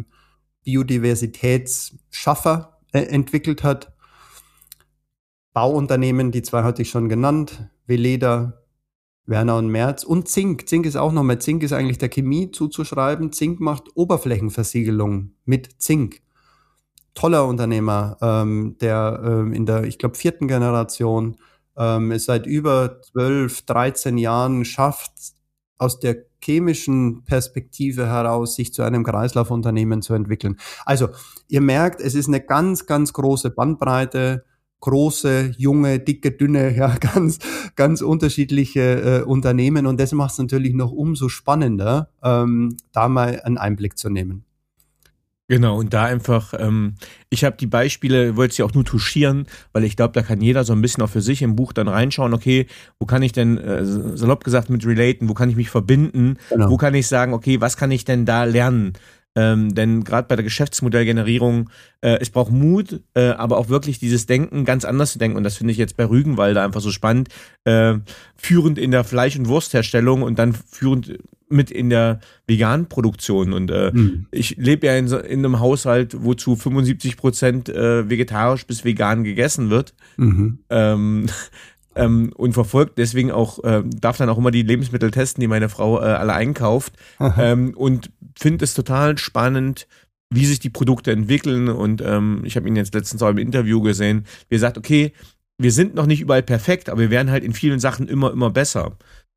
Biodiversitätsschaffer entwickelt hat. Bauunternehmen, die zwei hatte ich schon genannt, Veleda, Werner und Merz und Zink. Zink ist auch nochmal, Zink ist eigentlich der Chemie zuzuschreiben. Zink macht Oberflächenversiegelung mit Zink. Toller Unternehmer, der in der, ich glaube, 4. Generation es seit über 12, 13 Jahren schafft, aus der chemischen Perspektive heraus sich zu einem Kreislaufunternehmen zu entwickeln. Also, ihr merkt, es ist eine ganz, ganz große Bandbreite, große, junge, dicke, dünne, ja, ganz unterschiedliche Unternehmen und das macht es natürlich noch umso spannender, da mal einen Einblick zu nehmen. Genau, und da einfach, ich habe die Beispiele, wollte sie auch nur touchieren, weil ich glaube, da kann jeder so ein bisschen auch für sich im Buch dann reinschauen, okay, wo kann ich denn, salopp gesagt, mit relaten, wo kann ich mich verbinden, genau. Wo kann ich sagen, okay, was kann ich denn da lernen? Denn gerade bei der Geschäftsmodellgenerierung, es braucht Mut, aber auch wirklich dieses Denken ganz anders zu denken. Und das finde ich jetzt bei Rügenwalder einfach so spannend. Führend in der Fleisch- und Wurstherstellung und dann führend mit in der veganen Produktion. Und ich lebe ja in einem Haushalt, wo zu 75% vegetarisch bis vegan gegessen wird. Und verfolgt deswegen auch, darf dann auch immer die Lebensmittel testen, die meine Frau alle einkauft. Und finde es total spannend, wie sich die Produkte entwickeln. Und ich habe ihn jetzt letztens auch im Interview gesehen, wie er sagt, okay, wir sind noch nicht überall perfekt, aber wir werden halt in vielen Sachen immer besser.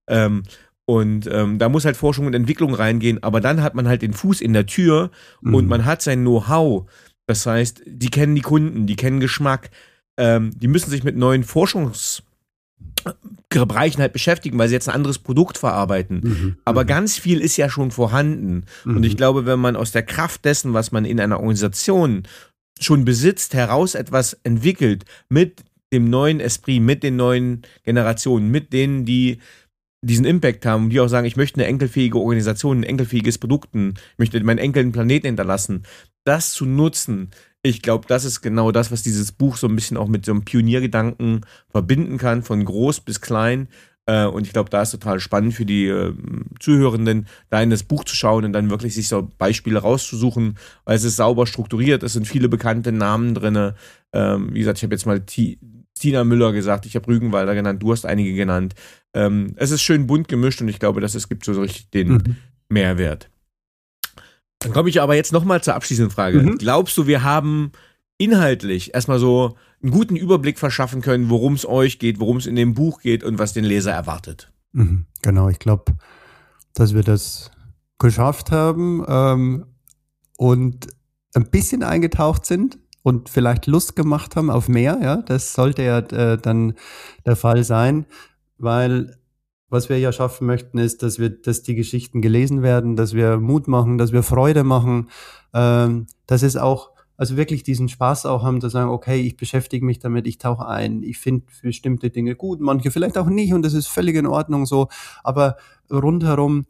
Da muss halt Forschung und Entwicklung reingehen, aber dann hat man halt den Fuß in der Tür und man hat sein Know-how. Das heißt, die kennen die Kunden, die kennen Geschmack, die müssen sich mit neuen Forschungsbereichen halt beschäftigen, weil sie jetzt ein anderes Produkt verarbeiten. Aber ganz viel ist ja schon vorhanden. Und ich glaube, wenn man aus der Kraft dessen, was man in einer Organisation schon besitzt, heraus etwas entwickelt, mit dem neuen Esprit, mit den neuen Generationen, mit denen, die diesen Impact haben, die auch sagen, ich möchte eine enkelfähige Organisation, ein enkelfähiges Produkt, ich möchte meinen Enkeln einen Planeten hinterlassen, das zu nutzen, Ich glaube, das ist genau das, was dieses Buch so ein bisschen auch mit so einem Pioniergedanken verbinden kann, von groß bis klein. Und ich glaube, da ist total spannend für die Zuhörenden, da in das Buch zu schauen und dann wirklich sich so Beispiele rauszusuchen, weil es ist sauber strukturiert, es sind viele bekannte Namen drin. Wie gesagt, ich habe jetzt mal Tina Müller gesagt, ich habe Rügenwalder genannt, du hast einige genannt. Es ist schön bunt gemischt und ich glaube, dass es gibt so richtig den Mehrwert. Dann komme ich aber jetzt nochmal zur abschließenden Frage. Glaubst du, wir haben inhaltlich erstmal so einen guten Überblick verschaffen können, worum es euch geht, worum es in dem Buch geht und was den Leser erwartet? Genau, ich glaube, dass wir das geschafft haben und ein bisschen eingetaucht sind und vielleicht Lust gemacht haben auf mehr. Ja, das sollte ja dann der Fall sein, weil was wir ja schaffen möchten, ist, dass die Geschichten gelesen werden, dass wir Mut machen, dass wir Freude machen, dass es auch, also wirklich diesen Spaß auch haben, zu sagen, okay, ich beschäftige mich damit, ich tauche ein, ich finde bestimmte Dinge gut, manche vielleicht auch nicht und das ist völlig in Ordnung so, aber rundherum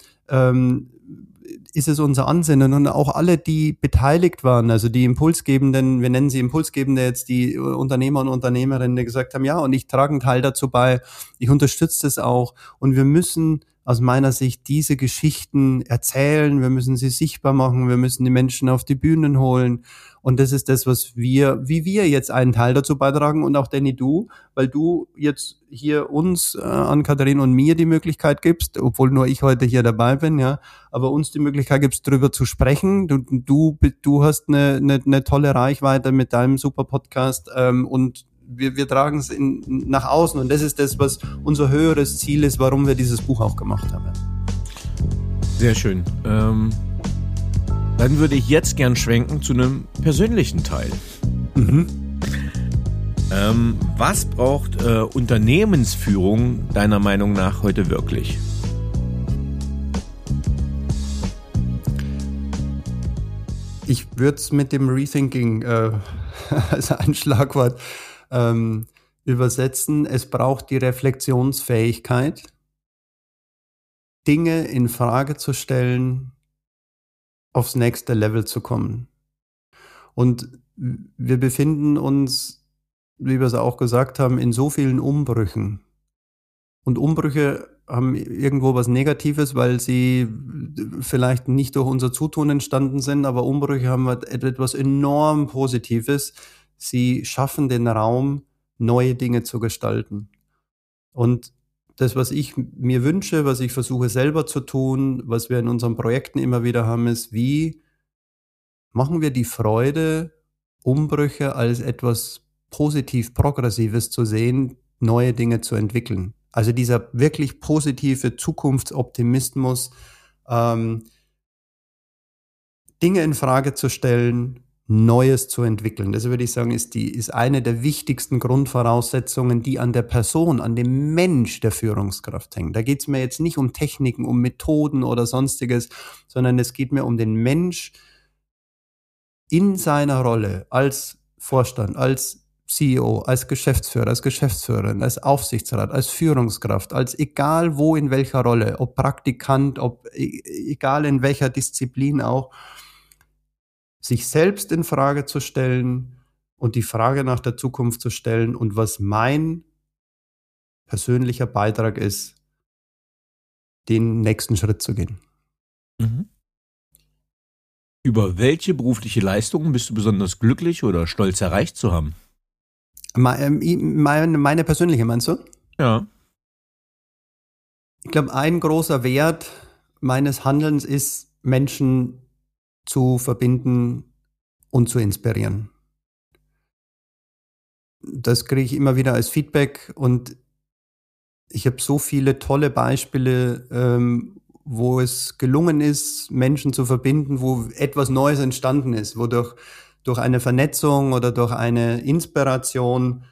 ist es unser Ansinnen und auch alle, die beteiligt waren, also die Impulsgebenden, wir nennen sie Impulsgebende jetzt, die Unternehmer und Unternehmerinnen, die gesagt haben, ja, und ich trage einen Teil dazu bei, ich unterstütze das auch und wir müssen aus meiner Sicht diese Geschichten erzählen, wir müssen sie sichtbar machen, wir müssen die Menschen auf die Bühnen holen und das ist das, wie wir jetzt einen Teil dazu beitragen und auch Danny, du, weil du jetzt hier uns, an Katharin und mir die Möglichkeit gibst, obwohl nur ich heute hier dabei bin, ja, aber uns die Möglichkeit gibst, darüber zu sprechen. Du hast eine tolle Reichweite mit deinem super Podcast und wir tragen es nach außen und das ist das, was unser höheres Ziel ist, warum wir dieses Buch auch gemacht haben. Sehr schön. Dann würde ich jetzt gern schwenken zu einem persönlichen Teil. Was braucht Unternehmensführung deiner Meinung nach heute wirklich? Ich würde es mit dem Rethinking als ein Schlagwort übersetzen. Es braucht die Reflexionsfähigkeit, Dinge in Frage zu stellen, aufs nächste Level zu kommen. Und wir befinden uns, wie wir es auch gesagt haben, in so vielen Umbrüchen. Und Umbrüche haben irgendwo was Negatives, weil sie vielleicht nicht durch unser Zutun entstanden sind, aber Umbrüche haben etwas enorm Positives. Sie schaffen den Raum, neue Dinge zu gestalten. Und das, was ich mir wünsche, was ich versuche selber zu tun, was wir in unseren Projekten immer wieder haben, ist, wie machen wir die Freude, Umbrüche als etwas positiv Progressives zu sehen, neue Dinge zu entwickeln. Also dieser wirklich positive Zukunftsoptimismus, Dinge in Frage zu stellen, Neues zu entwickeln. Das würde ich sagen, ist eine der wichtigsten Grundvoraussetzungen, die an der Person, an dem Mensch der Führungskraft hängen. Da geht es mir jetzt nicht um Techniken, um Methoden oder sonstiges, sondern es geht mir um den Mensch in seiner Rolle als Vorstand, als CEO, als Geschäftsführer, als Geschäftsführerin, als Aufsichtsrat, als Führungskraft, als egal wo, in welcher Rolle, ob Praktikant, ob egal in welcher Disziplin auch, sich selbst in Frage zu stellen und die Frage nach der Zukunft zu stellen und was mein persönlicher Beitrag ist, den nächsten Schritt zu gehen. Über welche berufliche Leistungen bist du besonders glücklich oder stolz erreicht zu haben? Meine persönliche, meinst du? Ja. Ich glaube, ein großer Wert meines Handelns ist, Menschen zu verbinden und zu inspirieren. Das kriege ich immer wieder als Feedback und ich habe so viele tolle Beispiele, wo es gelungen ist, Menschen zu verbinden, wo etwas Neues entstanden ist, wodurch durch eine Vernetzung oder durch eine Inspiration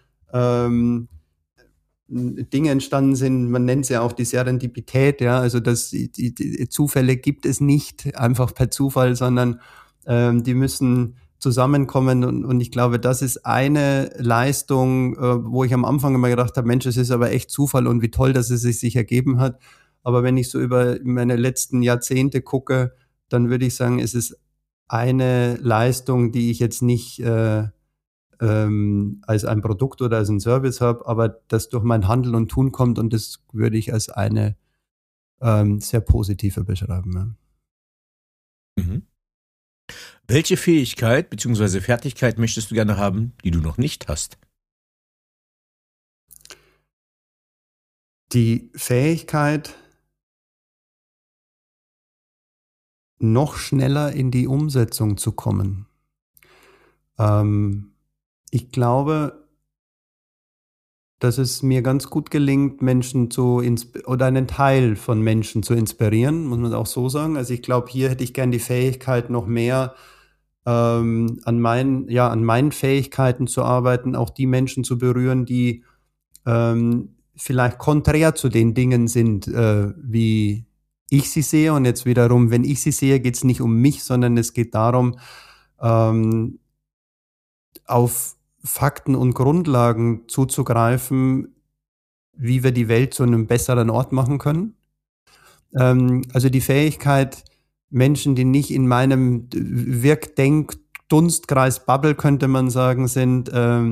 Dinge entstanden sind, man nennt es ja auch die Serendipität, ja, also die Zufälle gibt es nicht einfach per Zufall, sondern die müssen zusammenkommen und ich glaube, das ist eine Leistung, wo ich am Anfang immer gedacht habe, Mensch, es ist aber echt Zufall und wie toll, dass es sich ergeben hat, aber wenn ich so über meine letzten Jahrzehnte gucke, dann würde ich sagen, es ist eine Leistung, die ich jetzt nicht als ein Produkt oder als ein Service habe, aber das durch mein Handeln und Tun kommt, und das würde ich als eine sehr positive beschreiben. Ja. Mhm. Welche Fähigkeit bzw. Fertigkeit möchtest du gerne haben, die du noch nicht hast? Die Fähigkeit, noch schneller in die Umsetzung zu kommen. Ich glaube, dass es mir ganz gut gelingt, Menschen oder einen Teil von Menschen zu inspirieren, muss man auch so sagen. Also ich glaube, hier hätte ich gern die Fähigkeit, noch mehr an meinen Fähigkeiten zu arbeiten, auch die Menschen zu berühren, die vielleicht konträr zu den Dingen sind, wie ich sie sehe. Und jetzt wiederum, wenn ich sie sehe, geht es nicht um mich, sondern es geht darum, auf Fakten und Grundlagen zuzugreifen, wie wir die Welt zu einem besseren Ort machen können. Also die Fähigkeit, Menschen, die nicht in meinem Dunstkreis, Bubble, könnte man sagen, sind,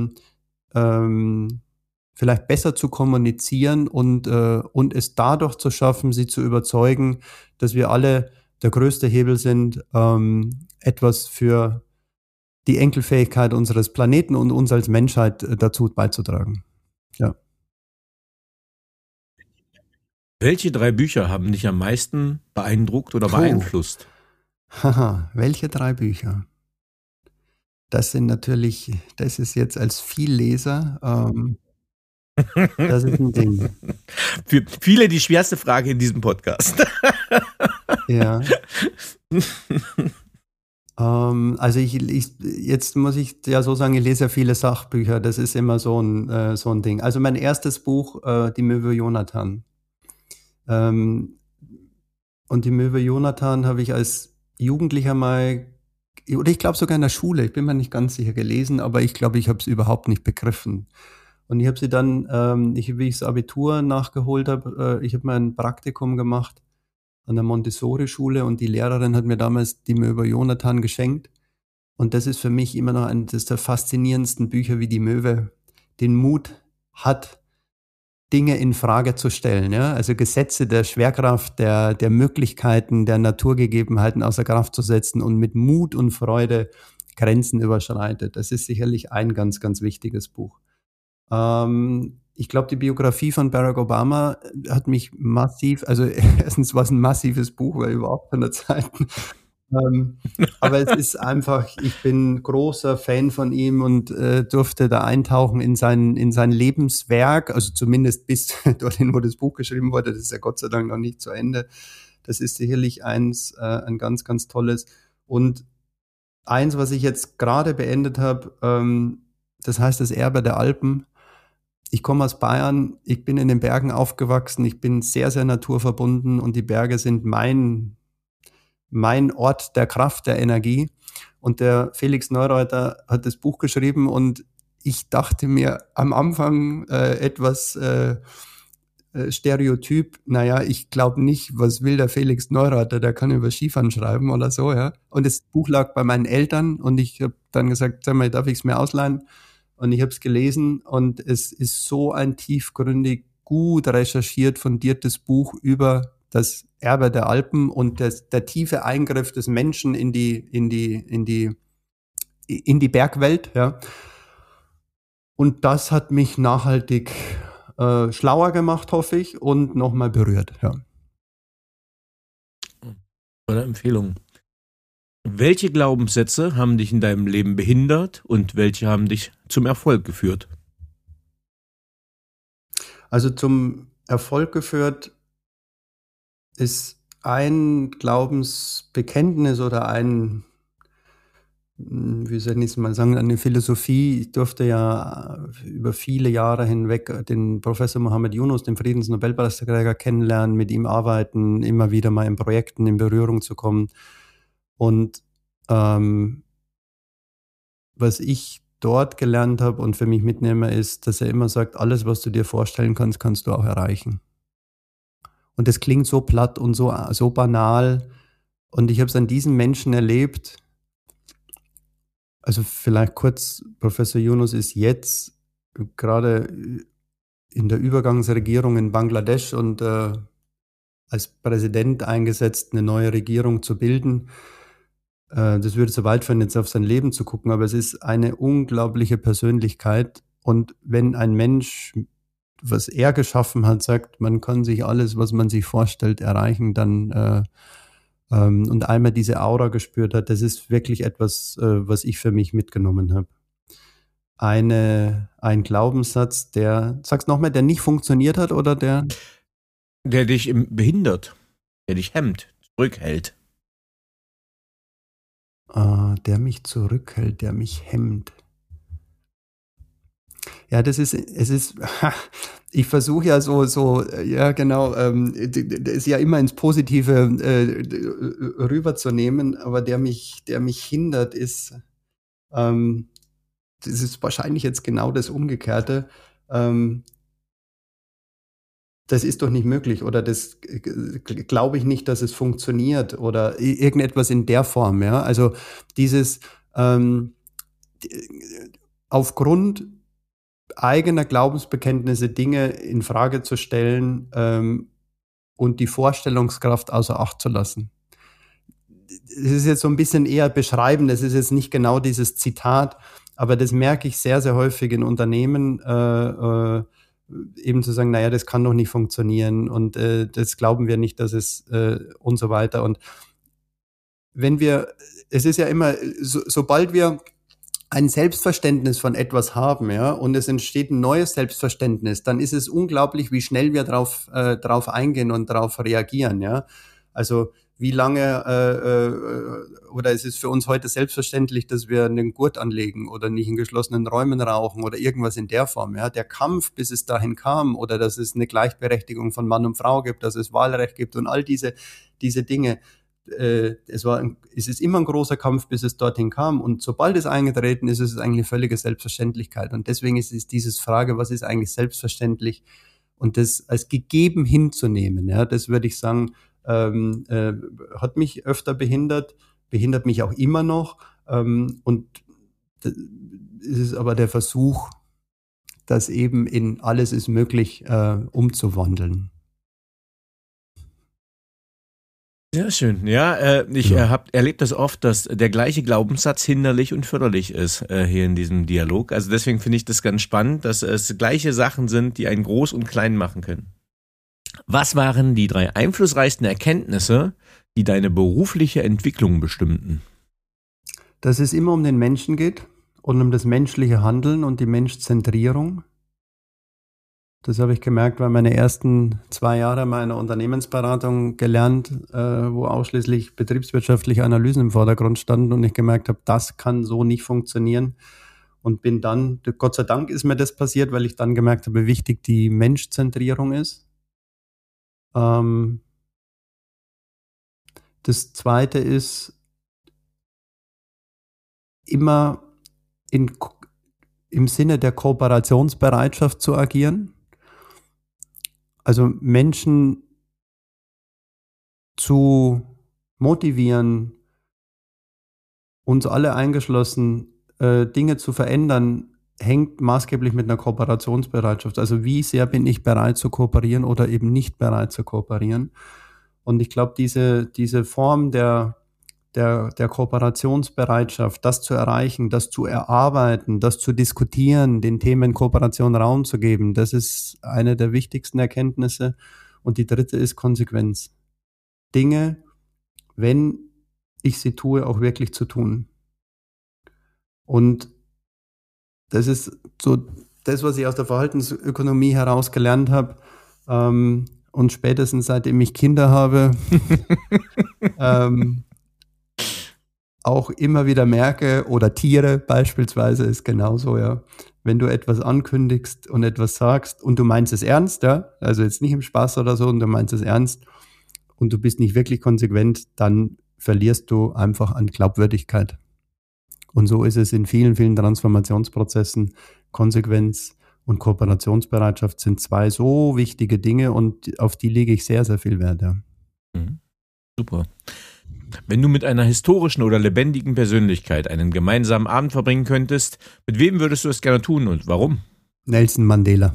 vielleicht besser zu kommunizieren und es dadurch zu schaffen, sie zu überzeugen, dass wir alle der größte Hebel sind, etwas für die Enkelfähigkeit unseres Planeten und uns als Menschheit dazu beizutragen. Ja. Welche 3 Bücher haben dich am meisten beeindruckt oder beeinflusst? Haha, welche 3 Bücher? Das ist jetzt als Vielleser, das ist ein Ding. Für viele die schwerste Frage in diesem Podcast. Ja. Also jetzt muss ich ja so sagen, ich lese ja viele Sachbücher, das ist immer so ein Ding. Also mein erstes Buch, Die Möwe Jonathan. Und Die Möwe Jonathan habe ich als Jugendlicher mal, oder ich glaube sogar in der Schule, ich bin mir nicht ganz sicher, gelesen, aber ich glaube, ich habe es überhaupt nicht begriffen. Und ich habe sie dann, wie ich das Abitur nachgeholt habe, ich habe mal ein Praktikum gemacht an der Montessori-Schule, und die Lehrerin hat mir damals Die Möwe Jonathan geschenkt. Und das ist für mich immer noch eines der faszinierendsten Bücher, wie die Möwe den Mut hat, Dinge in Frage zu stellen. Ja? Also Gesetze der Schwerkraft, der Möglichkeiten, der Naturgegebenheiten außer Kraft zu setzen und mit Mut und Freude Grenzen überschreitet. Das ist sicherlich ein ganz, ganz wichtiges Buch. Ich glaube, die Biografie von Barack Obama hat mich massiv, also erstens war es ein massives Buch, weil überhaupt 100 Seiten. Aber es ist einfach, ich bin großer Fan von ihm und durfte da eintauchen in sein Lebenswerk, also zumindest bis dorthin, wo das Buch geschrieben wurde. Das ist ja Gott sei Dank noch nicht zu Ende. Das ist sicherlich ein ganz, ganz tolles. Und eins, was ich jetzt gerade beendet habe, das heißt Das Erbe der Alpen. Ich komme aus Bayern, ich bin in den Bergen aufgewachsen, ich bin sehr, sehr naturverbunden, und die Berge sind mein Ort der Kraft, der Energie. Und der Felix Neureuter hat das Buch geschrieben, und ich dachte mir am Anfang etwas stereotyp, naja, ich glaube nicht, was will der Felix Neureuter, der kann über Skifahren schreiben oder so, ja. Und das Buch lag bei meinen Eltern, und ich habe dann gesagt, sag mal, darf ich es mir ausleihen? Und ich habe es gelesen, und es ist so ein tiefgründig, gut recherchiert, fundiertes Buch über das Erbe der Alpen und der tiefe Eingriff des Menschen in die Bergwelt. Ja. Und das hat mich nachhaltig schlauer gemacht, hoffe ich, und nochmal berührt. Ja. Tolle Empfehlung. Welche Glaubenssätze haben dich in deinem Leben behindert und welche haben dich zum Erfolg geführt? Also zum Erfolg geführt ist ein Glaubensbekenntnis oder wie soll ich es mal sagen, eine Philosophie. Ich durfte ja über viele Jahre hinweg den Professor Muhammad Yunus, den Friedensnobelpreisträger, kennenlernen, mit ihm arbeiten, immer wieder mal in Projekten in Berührung zu kommen. Und was ich dort gelernt habe und für mich mitnehme, ist, dass er immer sagt, alles, was du dir vorstellen kannst, kannst du auch erreichen. Und das klingt so platt und so banal. Und ich habe es an diesen Menschen erlebt, Also vielleicht kurz, Professor Yunus ist jetzt gerade in der Übergangsregierung in Bangladesch und als Präsident eingesetzt, eine neue Regierung zu bilden. Das würde zu weit führen, jetzt auf sein Leben zu gucken, aber es ist eine unglaubliche Persönlichkeit. Und wenn ein Mensch, was er geschaffen hat, sagt, man kann sich alles, was man sich vorstellt, erreichen, dann und einmal diese Aura gespürt hat, das ist wirklich etwas, was ich für mich mitgenommen habe. Ein Glaubenssatz, sag's nochmal, der nicht funktioniert hat oder der dich behindert, der dich hemmt, zurückhält. Der mich zurückhält, der mich hemmt. Ja, ich versuche ja ja genau, es ja immer ins Positive rüberzunehmen, aber der mich hindert das ist wahrscheinlich jetzt genau das Umgekehrte. Das ist doch nicht möglich oder das glaube ich nicht, dass es funktioniert oder irgendetwas in der Form. Ja? Also dieses aufgrund eigener Glaubensbekenntnisse Dinge in Frage zu stellen und die Vorstellungskraft außer Acht zu lassen. Das ist jetzt so ein bisschen eher beschreibend, das ist jetzt nicht genau dieses Zitat, aber das merke ich sehr, sehr häufig in Unternehmen, eben zu sagen, naja, das kann doch nicht funktionieren und das glauben wir nicht, dass es und so weiter. Und es ist ja immer, sobald wir ein Selbstverständnis von etwas haben, ja, und es entsteht ein neues Selbstverständnis, dann ist es unglaublich, wie schnell wir drauf eingehen und darauf reagieren, ja. Also wie lange oder es ist für uns heute selbstverständlich, dass wir einen Gurt anlegen oder nicht in geschlossenen Räumen rauchen oder irgendwas in der Form. Ja, der Kampf, bis es dahin kam oder dass es eine Gleichberechtigung von Mann und Frau gibt, dass es Wahlrecht gibt und all diese Dinge. Es ist immer ein großer Kampf, bis es dorthin kam. Und sobald es eingetreten ist, ist es eigentlich eine völlige Selbstverständlichkeit. Und deswegen ist es diese Frage, was ist eigentlich selbstverständlich? Und das als gegeben hinzunehmen, ja, das würde ich sagen, hat mich öfter behindert mich auch immer noch. Und es ist aber der Versuch, das eben in alles ist möglich umzuwandeln. Sehr schön. Ja, ich habe erlebt das oft, dass der gleiche Glaubenssatz hinderlich und förderlich ist hier in diesem Dialog. Also deswegen finde ich das ganz spannend, dass es gleiche Sachen sind, die einen groß und klein machen können. Was waren die 3 einflussreichsten Erkenntnisse, die deine berufliche Entwicklung bestimmten? Dass es immer um den Menschen geht und um das menschliche Handeln und die Menschzentrierung. Das habe ich gemerkt, weil meine ersten 2 Jahre meiner Unternehmensberatung gelernt, wo ausschließlich betriebswirtschaftliche Analysen im Vordergrund standen und ich gemerkt habe, das kann so nicht funktionieren. Und bin dann, Gott sei Dank ist mir das passiert, weil ich dann gemerkt habe, wie wichtig die Menschzentrierung ist. Das Zweite ist, immer im Sinne der Kooperationsbereitschaft zu agieren. Also Menschen zu motivieren, uns alle eingeschlossen, Dinge zu verändern, hängt maßgeblich mit einer Kooperationsbereitschaft. Also wie sehr bin ich bereit zu kooperieren oder eben nicht bereit zu kooperieren. Und ich glaube, diese Form der Kooperationsbereitschaft, das zu erreichen, das zu erarbeiten, das zu diskutieren, den Themen Kooperation Raum zu geben, das ist eine der wichtigsten Erkenntnisse. Und die dritte ist Konsequenz. Dinge, wenn ich sie tue, auch wirklich zu tun. Und das ist so das, was ich aus der Verhaltensökonomie heraus gelernt habe. Und spätestens seitdem ich Kinder habe, auch immer wieder merke, oder Tiere beispielsweise ist genauso, ja. Wenn du etwas ankündigst und etwas sagst und du meinst es ernst, ja, also jetzt nicht im Spaß oder so, und du meinst es ernst und du bist nicht wirklich konsequent, dann verlierst du einfach an Glaubwürdigkeit. Und so ist es in vielen, vielen Transformationsprozessen. Konsequenz und Kooperationsbereitschaft sind 2 so wichtige Dinge und auf die lege ich sehr, sehr viel Wert. Ja. Super. Wenn du mit einer historischen oder lebendigen Persönlichkeit einen gemeinsamen Abend verbringen könntest, mit wem würdest du es gerne tun und warum? Nelson Mandela.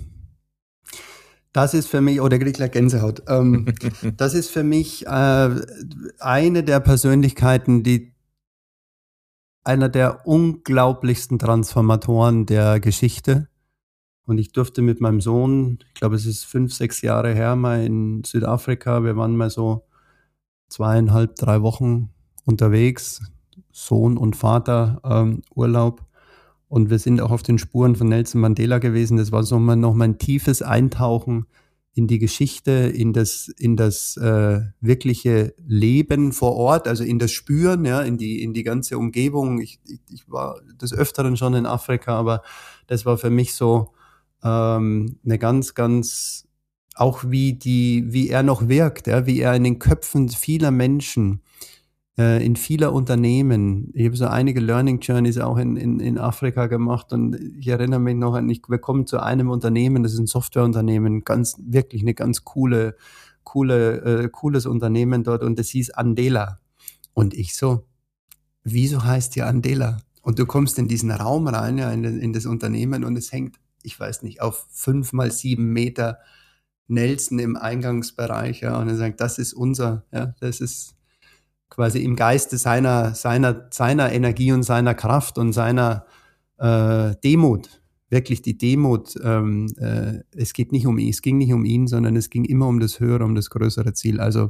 Das ist für mich, oder krieg ich gleich Gänsehaut, das ist für mich eine der Persönlichkeiten, einer der unglaublichsten Transformatoren der Geschichte. Und ich durfte mit meinem Sohn, ich glaube es ist 5, 6 Jahre her, mal in Südafrika, wir waren mal so 2,5, 3 Wochen unterwegs, Sohn und Vater, Urlaub. Und wir sind auch auf den Spuren von Nelson Mandela gewesen. Das war so noch mal ein tiefes Eintauchen in die Geschichte, in das wirkliche Leben vor Ort, also in das Spüren, ja, in die ganze Umgebung. Ich war des Öfteren schon in Afrika, aber das war für mich so eine ganz, ganz, auch wie er noch wirkt, ja, wie er in den Köpfen vieler Menschen, in vieler Unternehmen. Ich habe so einige Learning Journeys auch in Afrika gemacht und ich erinnere mich noch an, wir kommen zu einem Unternehmen, das ist ein Softwareunternehmen, wirklich eine ganz cooles Unternehmen dort und das hieß Andela. Und ich so, wieso heißt die Andela? Und du kommst in diesen Raum rein, ja, in das Unternehmen und es hängt, ich weiß nicht, auf 5 mal 7 Meter Nelson im Eingangsbereich, ja, und er sagt, das ist unser, ja, das ist quasi im Geiste seiner Energie und seiner Kraft und seiner Demut, wirklich die Demut. Es ging nicht um ihn, sondern es ging immer um das höhere, um das größere Ziel. Also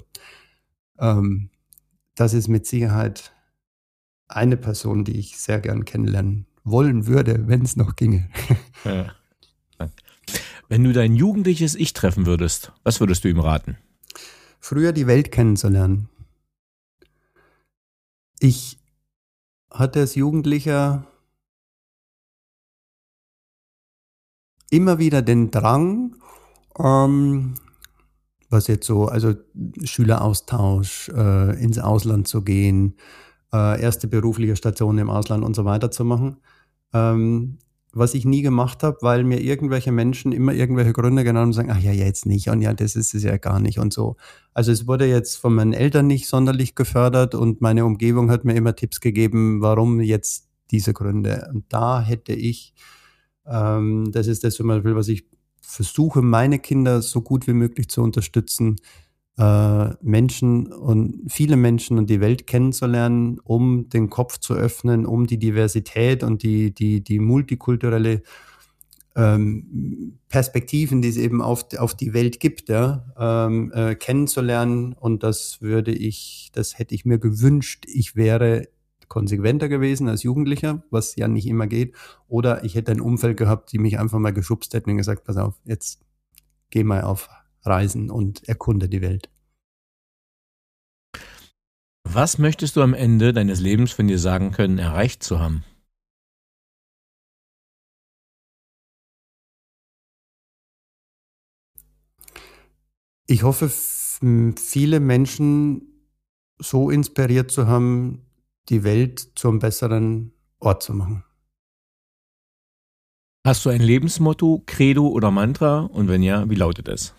das ist mit Sicherheit eine Person, die ich sehr gern kennenlernen wollen würde, wenn es noch ginge. Ja. Wenn du dein jugendliches Ich treffen würdest, was würdest du ihm raten? Früher die Welt kennenzulernen. Ich hatte als Jugendlicher immer wieder den Drang, was jetzt so, also Schüleraustausch, ins Ausland zu gehen, erste berufliche Station im Ausland und so weiter zu machen. Was ich nie gemacht habe, weil mir irgendwelche Menschen immer irgendwelche Gründe genannt haben und sagen, ach ja, jetzt nicht und ja, das ist es ja gar nicht und so. Also es wurde jetzt von meinen Eltern nicht sonderlich gefördert und meine Umgebung hat mir immer Tipps gegeben, warum jetzt diese Gründe. Und da hätte ich, das ist das zum Beispiel, was ich versuche, meine Kinder so gut wie möglich zu unterstützen, viele Menschen und die Welt kennenzulernen, um den Kopf zu öffnen, um die Diversität und die multikulturelle Perspektiven, die es eben auf die Welt gibt, ja, kennenzulernen. Und das hätte ich mir gewünscht, ich wäre konsequenter gewesen als Jugendlicher, was ja nicht immer geht. Oder ich hätte ein Umfeld gehabt, die mich einfach mal geschubst hätten und gesagt, pass auf, jetzt geh mal auf Reisen und erkunde die Welt. Was möchtest du am Ende deines Lebens von dir sagen können, erreicht zu haben? Ich hoffe, viele Menschen so inspiriert zu haben, die Welt zu einem besseren Ort zu machen. Hast du ein Lebensmotto, Credo oder Mantra? Und wenn ja, wie lautet es?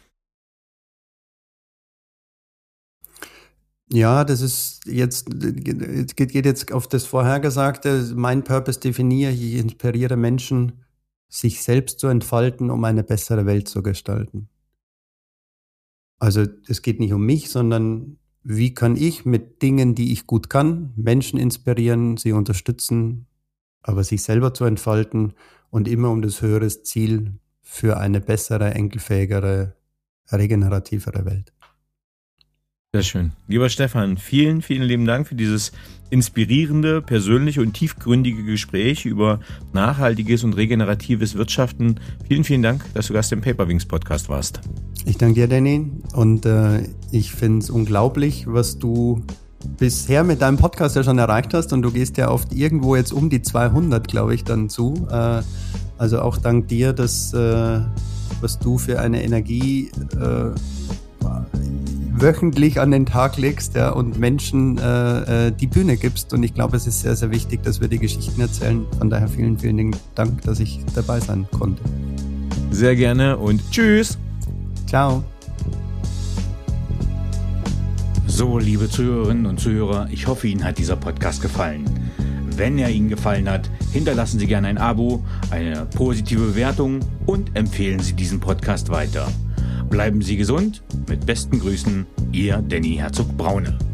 Ja, das ist jetzt, geht jetzt auf das Vorhergesagte. Mein Purpose definiere, ich inspiriere Menschen, sich selbst zu entfalten, um eine bessere Welt zu gestalten. Also es geht nicht um mich, sondern wie kann ich mit Dingen, die ich gut kann, Menschen inspirieren, sie unterstützen, aber sich selber zu entfalten und immer um das höhere Ziel für eine bessere, enkelfähigere, regenerativere Welt. Sehr schön. Lieber Stefan, vielen, vielen lieben Dank für dieses inspirierende, persönliche und tiefgründige Gespräch über nachhaltiges und regeneratives Wirtschaften. Vielen, vielen Dank, dass du Gast im Paperwings Podcast warst. Ich danke dir, Danny. Und ich finde es unglaublich, was du bisher mit deinem Podcast ja schon erreicht hast. Und du gehst ja oft irgendwo jetzt um die 200, glaube ich, dann zu. Also auch dank dir, dass was du für eine Energie wöchentlich an den Tag legst, ja, und Menschen die Bühne gibst. Und ich glaube, es ist sehr, sehr wichtig, dass wir die Geschichten erzählen. Von daher vielen, vielen Dank, dass ich dabei sein konnte. Sehr gerne und tschüss. Ciao. So, liebe Zuhörerinnen und Zuhörer, ich hoffe, Ihnen hat dieser Podcast gefallen. Wenn er Ihnen gefallen hat, hinterlassen Sie gerne ein Abo, eine positive Bewertung und empfehlen Sie diesen Podcast weiter. Bleiben Sie gesund. Mit besten Grüßen, Ihr Danny Herzog-Braune.